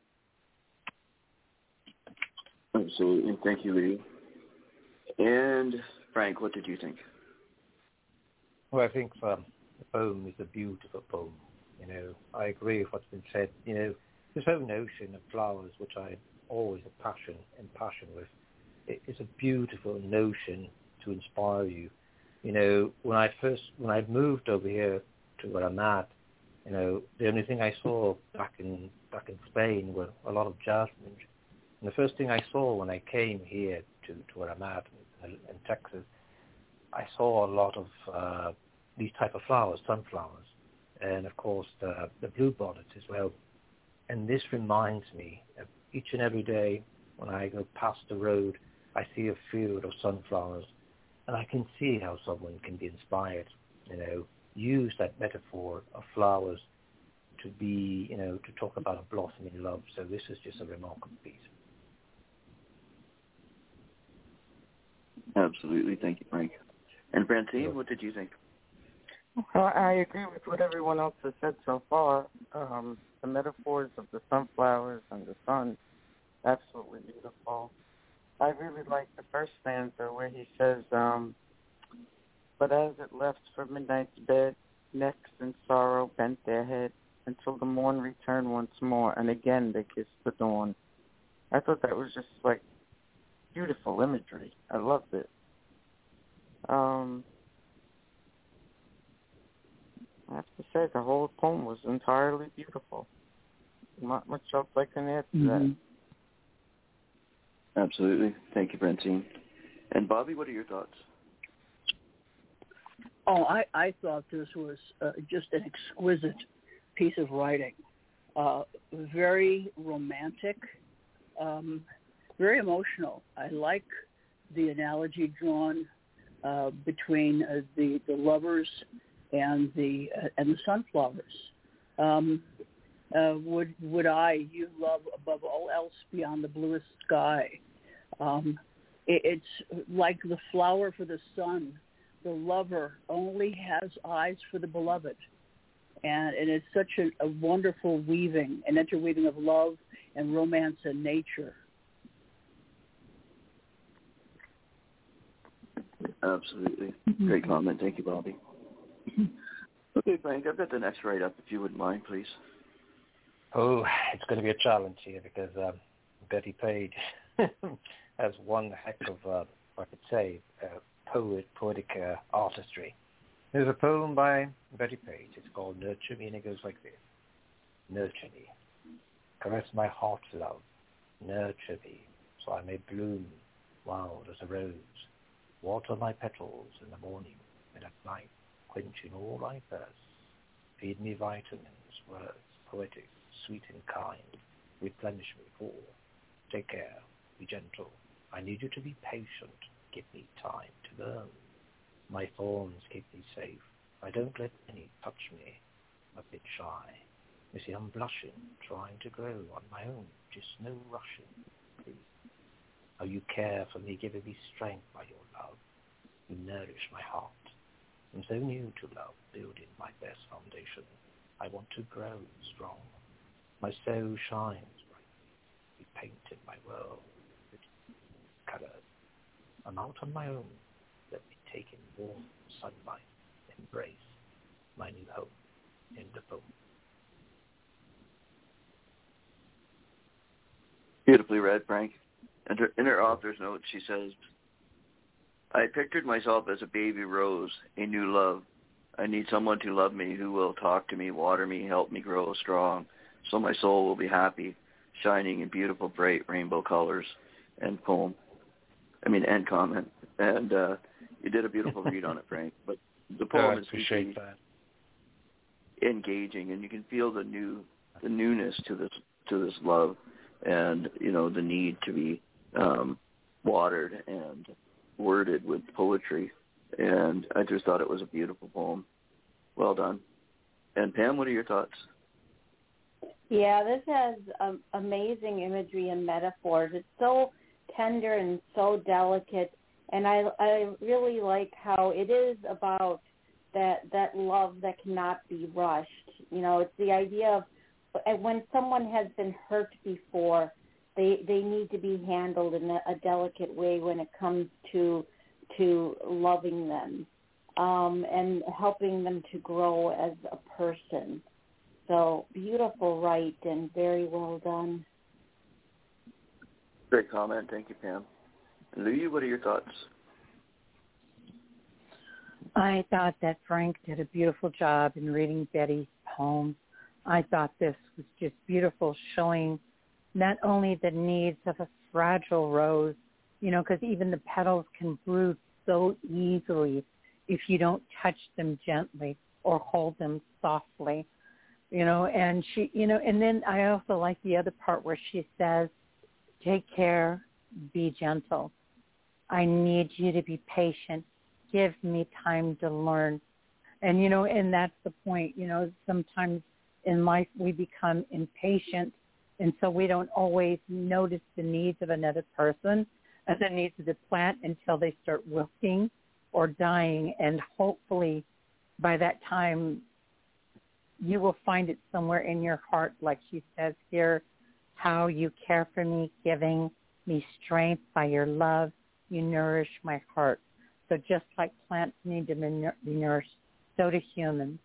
[SPEAKER 1] Absolutely. Thank you, Lee. And Frank, what did you think?
[SPEAKER 9] Well, I think um, the poem is a beautiful poem. You know, I agree with what's been said. You know, this whole notion of flowers, which I always have passion and passion with, it is a beautiful notion to inspire you. You know, when I first, when I moved over here to where I'm at, you know, the only thing I saw back in back in Spain were a lot of jasmine, And the first thing I saw when I came here to, to where I'm at in, in Texas, I saw a lot of uh, these type of flowers, sunflowers, and of course the, the bluebonnet as well. And this reminds me of each and every day when I go past the road, I see a field of sunflowers, and I can see how someone can be inspired, you know, use that metaphor of flowers to be, you know, to talk about a blossoming love. So this is just a remarkable piece.
[SPEAKER 1] Absolutely. Thank you, Frank. And Francine, what did you think?
[SPEAKER 11] Well, I agree with what everyone else has said so far. Um, the metaphors of the sunflowers and the sun, absolutely beautiful. I really like the first stanza where he says, um, but as it left for midnight's bed, necks in sorrow bent their head until the morn returned once more, and again they kissed the dawn. I thought that was just, like, beautiful imagery. I loved it. Um, I have to say, the whole poem was entirely beautiful. Not much else I can add to
[SPEAKER 7] Mm-hmm.
[SPEAKER 11] that.
[SPEAKER 1] Absolutely. Thank you, Francine. And Bobby, what are your thoughts?
[SPEAKER 7] Oh, I, I thought this was uh, just an exquisite piece of writing. Uh, very romantic, um, very emotional. I like the analogy drawn uh, between uh, the, the lovers and the uh, and the sunflowers. Um, uh, would would I, you love above all else beyond the bluest sky? Um, it, it's like the flower for the sun. The lover only has eyes for the beloved. And, and it's such a, a wonderful weaving, an interweaving of love and romance and nature.
[SPEAKER 1] Absolutely. Mm-hmm. Great comment. Thank you, Bobby. Okay, Frank, I've got the next write-up, if you wouldn't mind, please.
[SPEAKER 9] Oh, it's going to be a challenge here because um, Betty Page has one heck of, uh, I could say, uh, poet, poetic uh, artistry. There's a poem by Betty Page. It's called Nurture Me, and it goes like this. Nurture me. Caress my heart's love. Nurture me, so I may bloom wild as a rose. Water my petals in the morning and at night, quenching all my thirst. Feed me vitamins, words, poetic, sweet and kind. Replenish me full. Take care. Be gentle. I need you to be patient. Give me time to learn. My thorns keep me safe. I don't let any touch me. I'm a bit shy. You see, I'm blushing, trying to grow on my own. Just no rushing, please. How you care for me, giving me strength by your love. You nourish my heart. I'm so new to love, building my best foundation. I want to grow strong. My soul shines brightly. You painted my world with colors. I'm out on my own. Let me take in warm sunlight. Embrace my new home in the poem.
[SPEAKER 1] Beautifully read, Frank. And her, in her author's note, she says, I pictured myself as a baby rose, a new love. I need someone to love me who will talk to me, water me, help me grow strong, so my soul will be happy, shining in beautiful, bright rainbow colors. End poem. I mean, end comment. And uh, you did a beautiful read on it, Frank. But the poem
[SPEAKER 9] oh,
[SPEAKER 1] is
[SPEAKER 9] appreciate that.
[SPEAKER 1] engaging, and you can feel the new, the newness to this to this love, and you know the need to be um, watered and worded with poetry. And I just thought it was a beautiful poem. Well done. And Pam, what are your thoughts?
[SPEAKER 3] Yeah, this has um, amazing imagery and metaphors. It's so tender and so delicate, and I I really like how it is about that that love that cannot be rushed. You know, it's the idea of when someone has been hurt before, they they need to be handled in a, a delicate way when it comes to to loving them um, and helping them to grow as a person. So beautiful, right, and very well done.
[SPEAKER 1] Great comment. Thank you, Pam. And Louie, what are your thoughts?
[SPEAKER 4] I thought that Frank did a beautiful job in reading Betty's poem. I thought this was just beautiful, showing not only the needs of a fragile rose, you know, because even the petals can bruise so easily if you don't touch them gently or hold them softly, you know, and she, you know, and then I also like the other part where she says, take care, be gentle. I need you to be patient. Give me time to learn. And, you know, and that's the point, you know, sometimes in life we become impatient, and so we don't always notice the needs of another person and the needs of the plant until they start wilting or dying. And hopefully by that time you will find it somewhere in your heart, like she says here, how you care for me, giving me strength by your love. You nourish my heart. So just like plants need to be nourished, so do humans.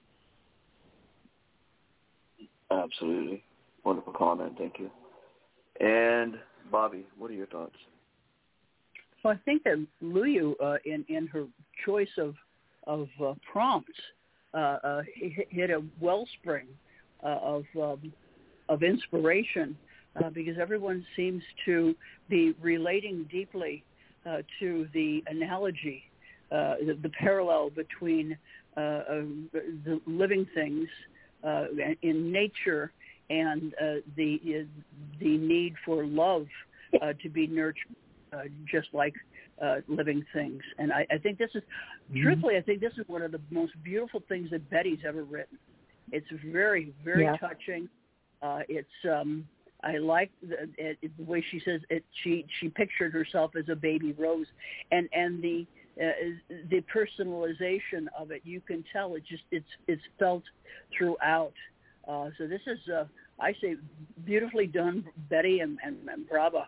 [SPEAKER 1] Absolutely. Wonderful comment. Thank you. And Bobby, what are your thoughts?
[SPEAKER 7] Well, I think that Luyu, uh, in, in her choice of, of uh, prompts, uh, uh, hit a wellspring uh, of, um, of inspiration uh, because everyone seems to be relating deeply uh, to the analogy, uh, the, the parallel between uh, uh, the living things uh, in nature and uh, the uh, the need for love uh, to be nurtured, uh, just like uh, living things. And I, I think this is, mm-hmm. truthfully, I think this is one of the most beautiful things that Betty's ever written. It's very, very yeah. touching. Uh, it's um, I like the, it, the way she says it. She she pictured herself as a baby rose, and and the uh, the personalization of it. You can tell it just it's it's felt throughout. Uh, so this is, uh, I say, beautifully done, Betty, and, and, and bravo.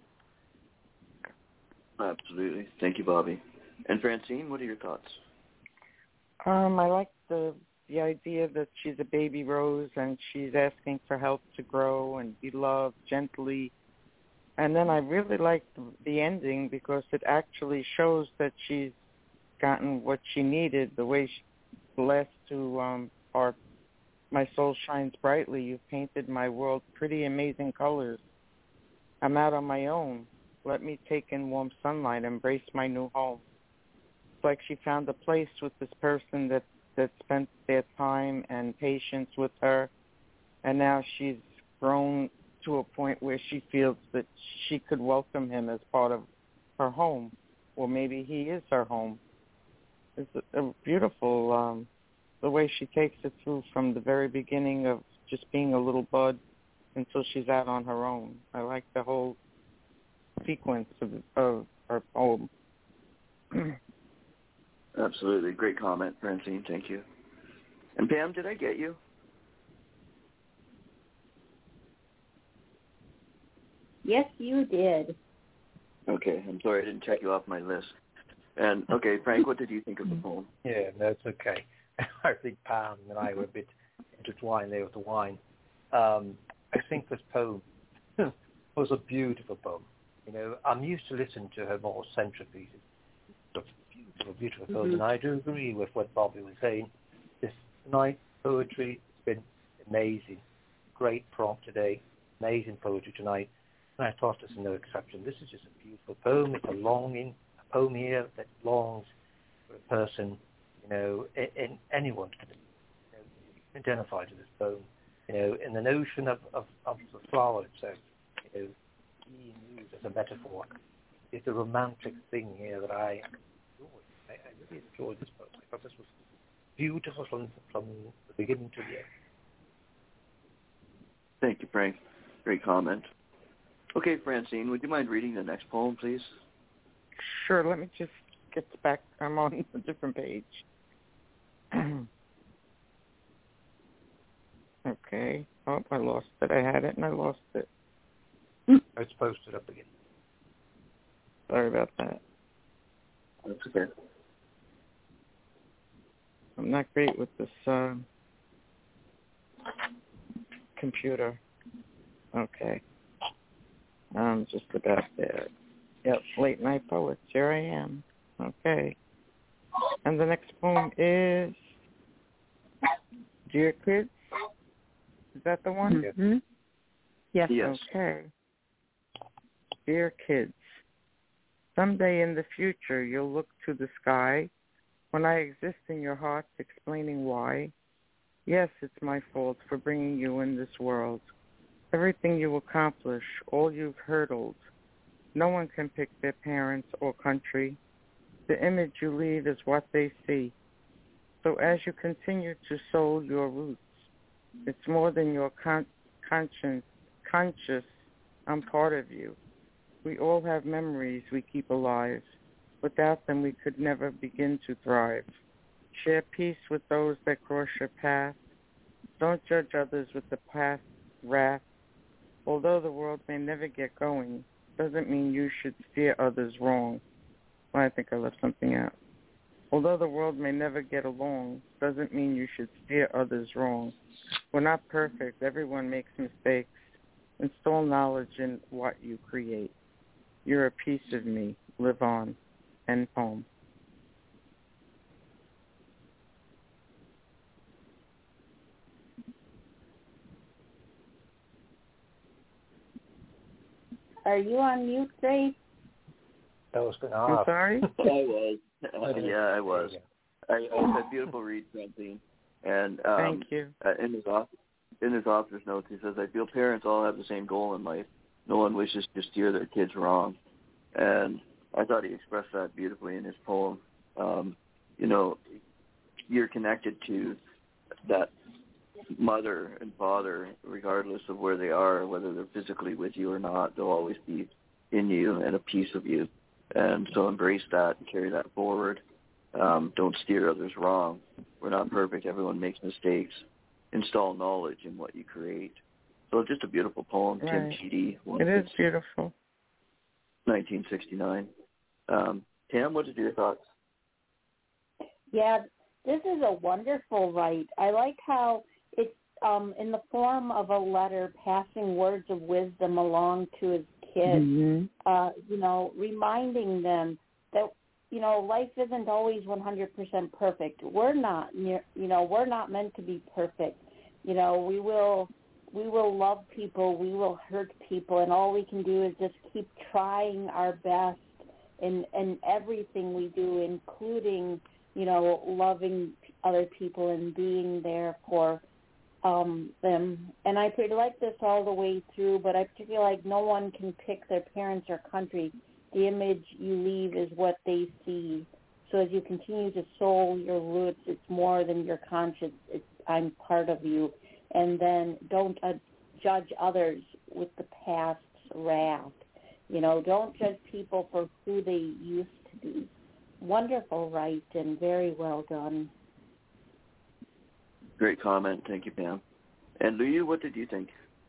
[SPEAKER 1] Absolutely. Thank you, Bobby. And Francine, what are your thoughts?
[SPEAKER 11] Um, I like the the idea that she's a baby rose and she's asking for help to grow and be loved gently. And then I really like the, the ending because it actually shows that she's gotten what she needed, the way she blessed to um, our my soul shines brightly. You've painted my world pretty amazing colors. I'm out on my own. Let me take in warm sunlight, embrace my new home. It's like she found a place with this person that, that spent their time and patience with her, and now she's grown to a point where she feels that she could welcome him as part of her home, or maybe he is her home. It's a, a beautiful... Um, the way she takes it through from the very beginning of just being a little bud until she's out on her own. I like the whole sequence of, of her poem.
[SPEAKER 1] Absolutely. Great comment, Francine. Thank you. And Pam, did I get you?
[SPEAKER 3] Yes, you did.
[SPEAKER 1] Okay. I'm sorry I didn't check you off my list. And, okay, Frank, what did you think of the poem?
[SPEAKER 9] Yeah, that's okay. I think Pam and I were a bit intertwined there with the wine. Um, I think this poem was a beautiful poem. You know, I'm used to listening to her more central pieces. It's beautiful, beautiful poem. Mm-hmm. And I do agree with what Bobby was saying. This night poetry has been amazing. Great prompt today. Amazing poetry tonight. And I thought this is no exception. This is just a beautiful poem. It's a longing, a poem here that longs for a person. You know, and anyone can, you know, identify to this poem. You know, in the notion of, of, of the flower itself, you know, being used as a metaphor, it's a romantic thing here that I enjoyed. I, I really enjoyed this poem. I thought this was beautiful from from the beginning to the end.
[SPEAKER 1] Thank you, Frank. Great comment. Okay, Francine, would you mind reading the next poem, please?
[SPEAKER 11] Sure. Let me just get back. I'm on a different page. Okay. Oh, I lost it. I had it and I lost it.
[SPEAKER 9] It's posted up again.
[SPEAKER 11] Sorry about that.
[SPEAKER 1] That's okay.
[SPEAKER 11] I'm not great with this uh, computer. Okay. I'm just about there. Yep, Late Night Poets. Here I am. Okay. And the next poem is Dear Kids. Is that the one?
[SPEAKER 4] Mm-hmm. Yes.
[SPEAKER 1] Yes.
[SPEAKER 11] Okay. Dear kids, someday in the future you'll look to the sky when I exist in your hearts explaining why. Yes, it's my fault for bringing you in this world. Everything you accomplish, all you've hurdled, no one can pick their parents or country. The image you leave is what they see. So as you continue to sow your roots, it's more than your con- conscience, conscious, I'm part of you. We all have memories we keep alive. Without them, we could never begin to thrive. Share peace with those that cross your path. Don't judge others with the past wrath. Although the world may never get going, doesn't mean you should steer others wrong. Well, I think I left something out. Although the world may never get along, doesn't mean you should steer others wrong. We're not perfect. Everyone makes mistakes. Install knowledge in what you create. You're a piece of me. Live on. End poem.
[SPEAKER 3] Are you on mute, Grace?
[SPEAKER 9] That was good.
[SPEAKER 11] I'm sorry?
[SPEAKER 1] I was. Uh, yeah, I was. I, I said beautiful read, Francine. And um,
[SPEAKER 11] Thank you.
[SPEAKER 1] Uh, in his author, in his author's notes, he says, "I feel parents all have the same goal in life. No one wishes to steer their kids wrong." And I thought he expressed that beautifully in his poem. Um, you know, you're connected to that mother and father, regardless of where they are, whether they're physically with you or not. They'll always be in you and a piece of you. And so embrace that and carry that forward. Um, don't steer others wrong. We're not perfect. Everyone makes mistakes. Install knowledge in what you create. So just a beautiful poem,
[SPEAKER 11] Right.
[SPEAKER 1] Tim Cheedy.
[SPEAKER 11] It is beautiful.
[SPEAKER 1] nineteen sixty-nine. Um, Tam, what are your thoughts?
[SPEAKER 3] Yeah, this is a wonderful write. I like how it's um, in the form of a letter passing words of wisdom along to his kids,
[SPEAKER 4] Mm-hmm.
[SPEAKER 3] uh, you know, reminding them that, you know, life isn't always one hundred percent perfect. We're not, you know, we're not meant to be perfect. You know, we will we will love people, we will hurt people, and all we can do is just keep trying our best in, in everything we do, including, you know, loving other people and being there for um, them. And I pretty like this all the way through, but I particularly like no one can pick their parents or country. The image you leave is what they see. So as you continue to sow your roots, it's more than your conscience. It's I'm part of you. And then don't uh, judge others with the past's wrath. You know, don't judge people for who they used to be. Wonderful, right, and very well done.
[SPEAKER 1] Great comment. Thank you, Pam. And Liu, what did you think?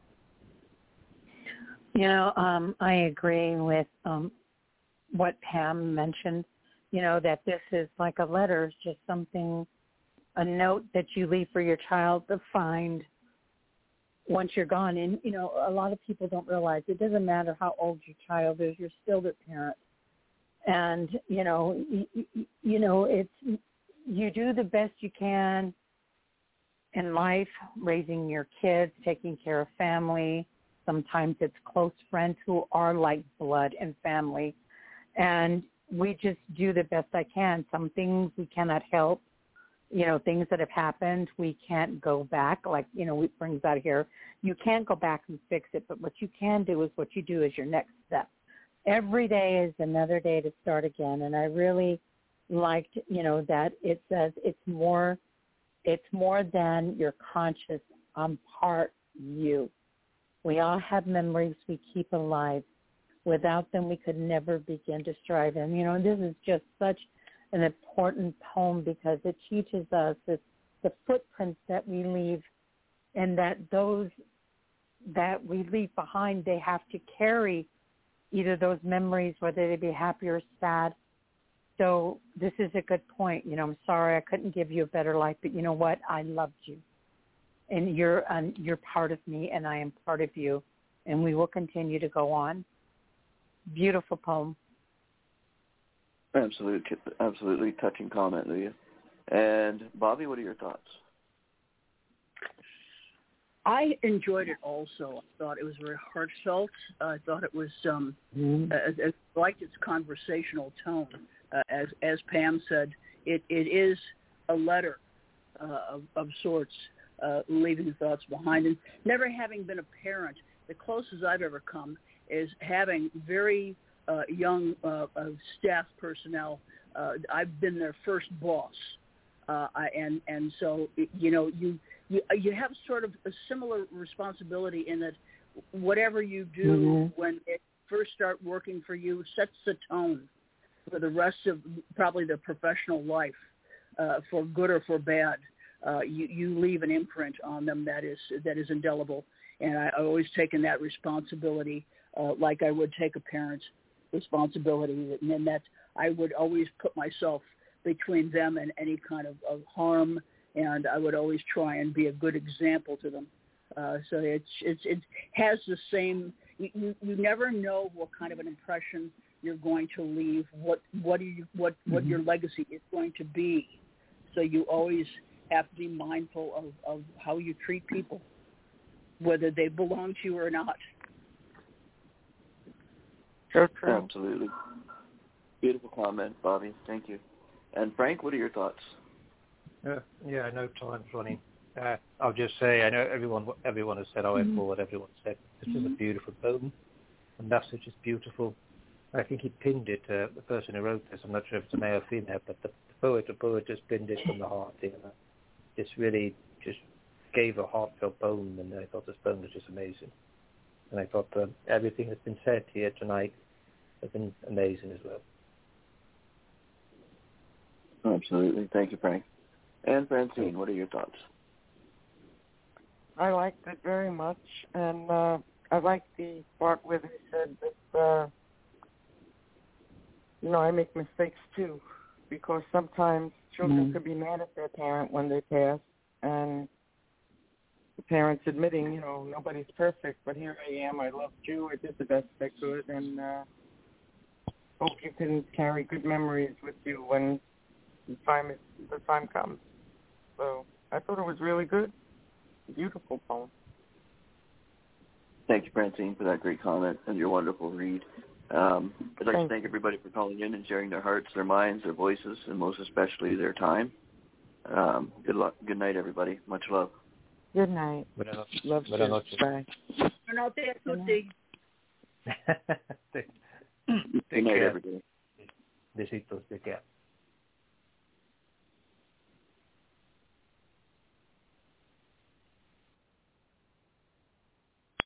[SPEAKER 4] You know, um, I agree with um, what Pam mentioned, you know, that this is like a letter. It's just something, a note that you leave for your child to find once you're gone. And, you know, a lot of people don't realize it doesn't matter how old your child is, you're still their parent. And, you know, you, you know, it's, you do the best you can in life, raising your kids, taking care of family. Sometimes it's close friends who are like blood and family. And we just do the best I can. Some things we cannot help. You know, things that have happened, we can't go back. Like, you know, it brings out here, you can't go back and fix it, but what you can do is what you do as your next step. Every day is another day to start again. And I really liked, you know, that it says it's more, it's more than your conscious, I'm part you. We all have memories we keep alive. Without them, we could never begin to strive. And, you know, this is just such an important poem because it teaches us that the footprints that we leave and that those that we leave behind, they have to carry either those memories, whether they be happy or sad. So this is a good point. You know, I'm sorry I couldn't give you a better life, but you know what? I loved you. And you're um, you're part of me, and I am part of you, and we will continue to go on. Beautiful poem.
[SPEAKER 1] Absolutely, absolutely touching comment, Leah. And Bobby, what are your thoughts?
[SPEAKER 7] I enjoyed it also. I thought it was very heartfelt. I thought it was, um, mm-hmm. I, I liked its conversational tone. Uh, as as Pam said, it, it is a letter uh, of, of sorts, uh, leaving thoughts behind. And never having been a parent, the closest I've ever come is having very uh, young uh, uh, staff personnel. Uh, I've been their first boss. Uh, and, and so, you know, you, you you have sort of a similar responsibility in that whatever you do mm-hmm. when it first start working for you sets the tone for the rest of probably the professional life, uh, for good or for bad. Uh, you, you leave an imprint on them that is that is indelible. And I, I've always taken that responsibility uh, like I would take a parent's responsibility, and then that I would always put myself between them and any kind of, of harm, and I would always try and be a good example to them. Uh, so it's, it's, it has the same, you, you never know what kind of an impression you're going to leave, what what are you, what, what mm-hmm. your legacy is going to be. So you always have to be mindful of, of how you treat people, whether they belong to you or not.
[SPEAKER 11] So true.
[SPEAKER 1] Absolutely. Beautiful comment, Bobby. Thank you. And Frank, what are your thoughts?
[SPEAKER 9] Uh, yeah, I know time's running. Uh, I'll just say, I know everyone everyone has said, I went for what everyone said. This is a beautiful poem. The message is beautiful. I think he pinned it, uh, the person who wrote this, I'm not sure if it's a male or female, but the, the poet or poet just pinned it from the heart. You know? Just really just gave a heartfelt poem, and I thought this poem was just amazing. And I thought uh, everything that's been said here tonight has been amazing as well.
[SPEAKER 1] Absolutely. Thank you, Frank. And Francine, what are your thoughts?
[SPEAKER 11] I liked it very much, and uh, I liked the part where they said that, uh, you know, I make mistakes too, because sometimes children mm-hmm. could be mad at their parent when they pass, and the parents admitting, you know, nobody's perfect, but here I am, I loved you, I did the best I could, and uh, hope you can carry good memories with you when the time is, the time comes. So I thought it was really good. Beautiful poem.
[SPEAKER 1] Thank you, Francine, for that great comment and your wonderful read. Um, I'd like Thanks. to thank everybody for calling in and sharing their hearts, their minds, their voices, and most especially their time. Um, good luck. Good night, everybody. Much love.
[SPEAKER 11] Good night. Love you. Bye.
[SPEAKER 7] Good
[SPEAKER 1] night, everybody.
[SPEAKER 9] Besitos de que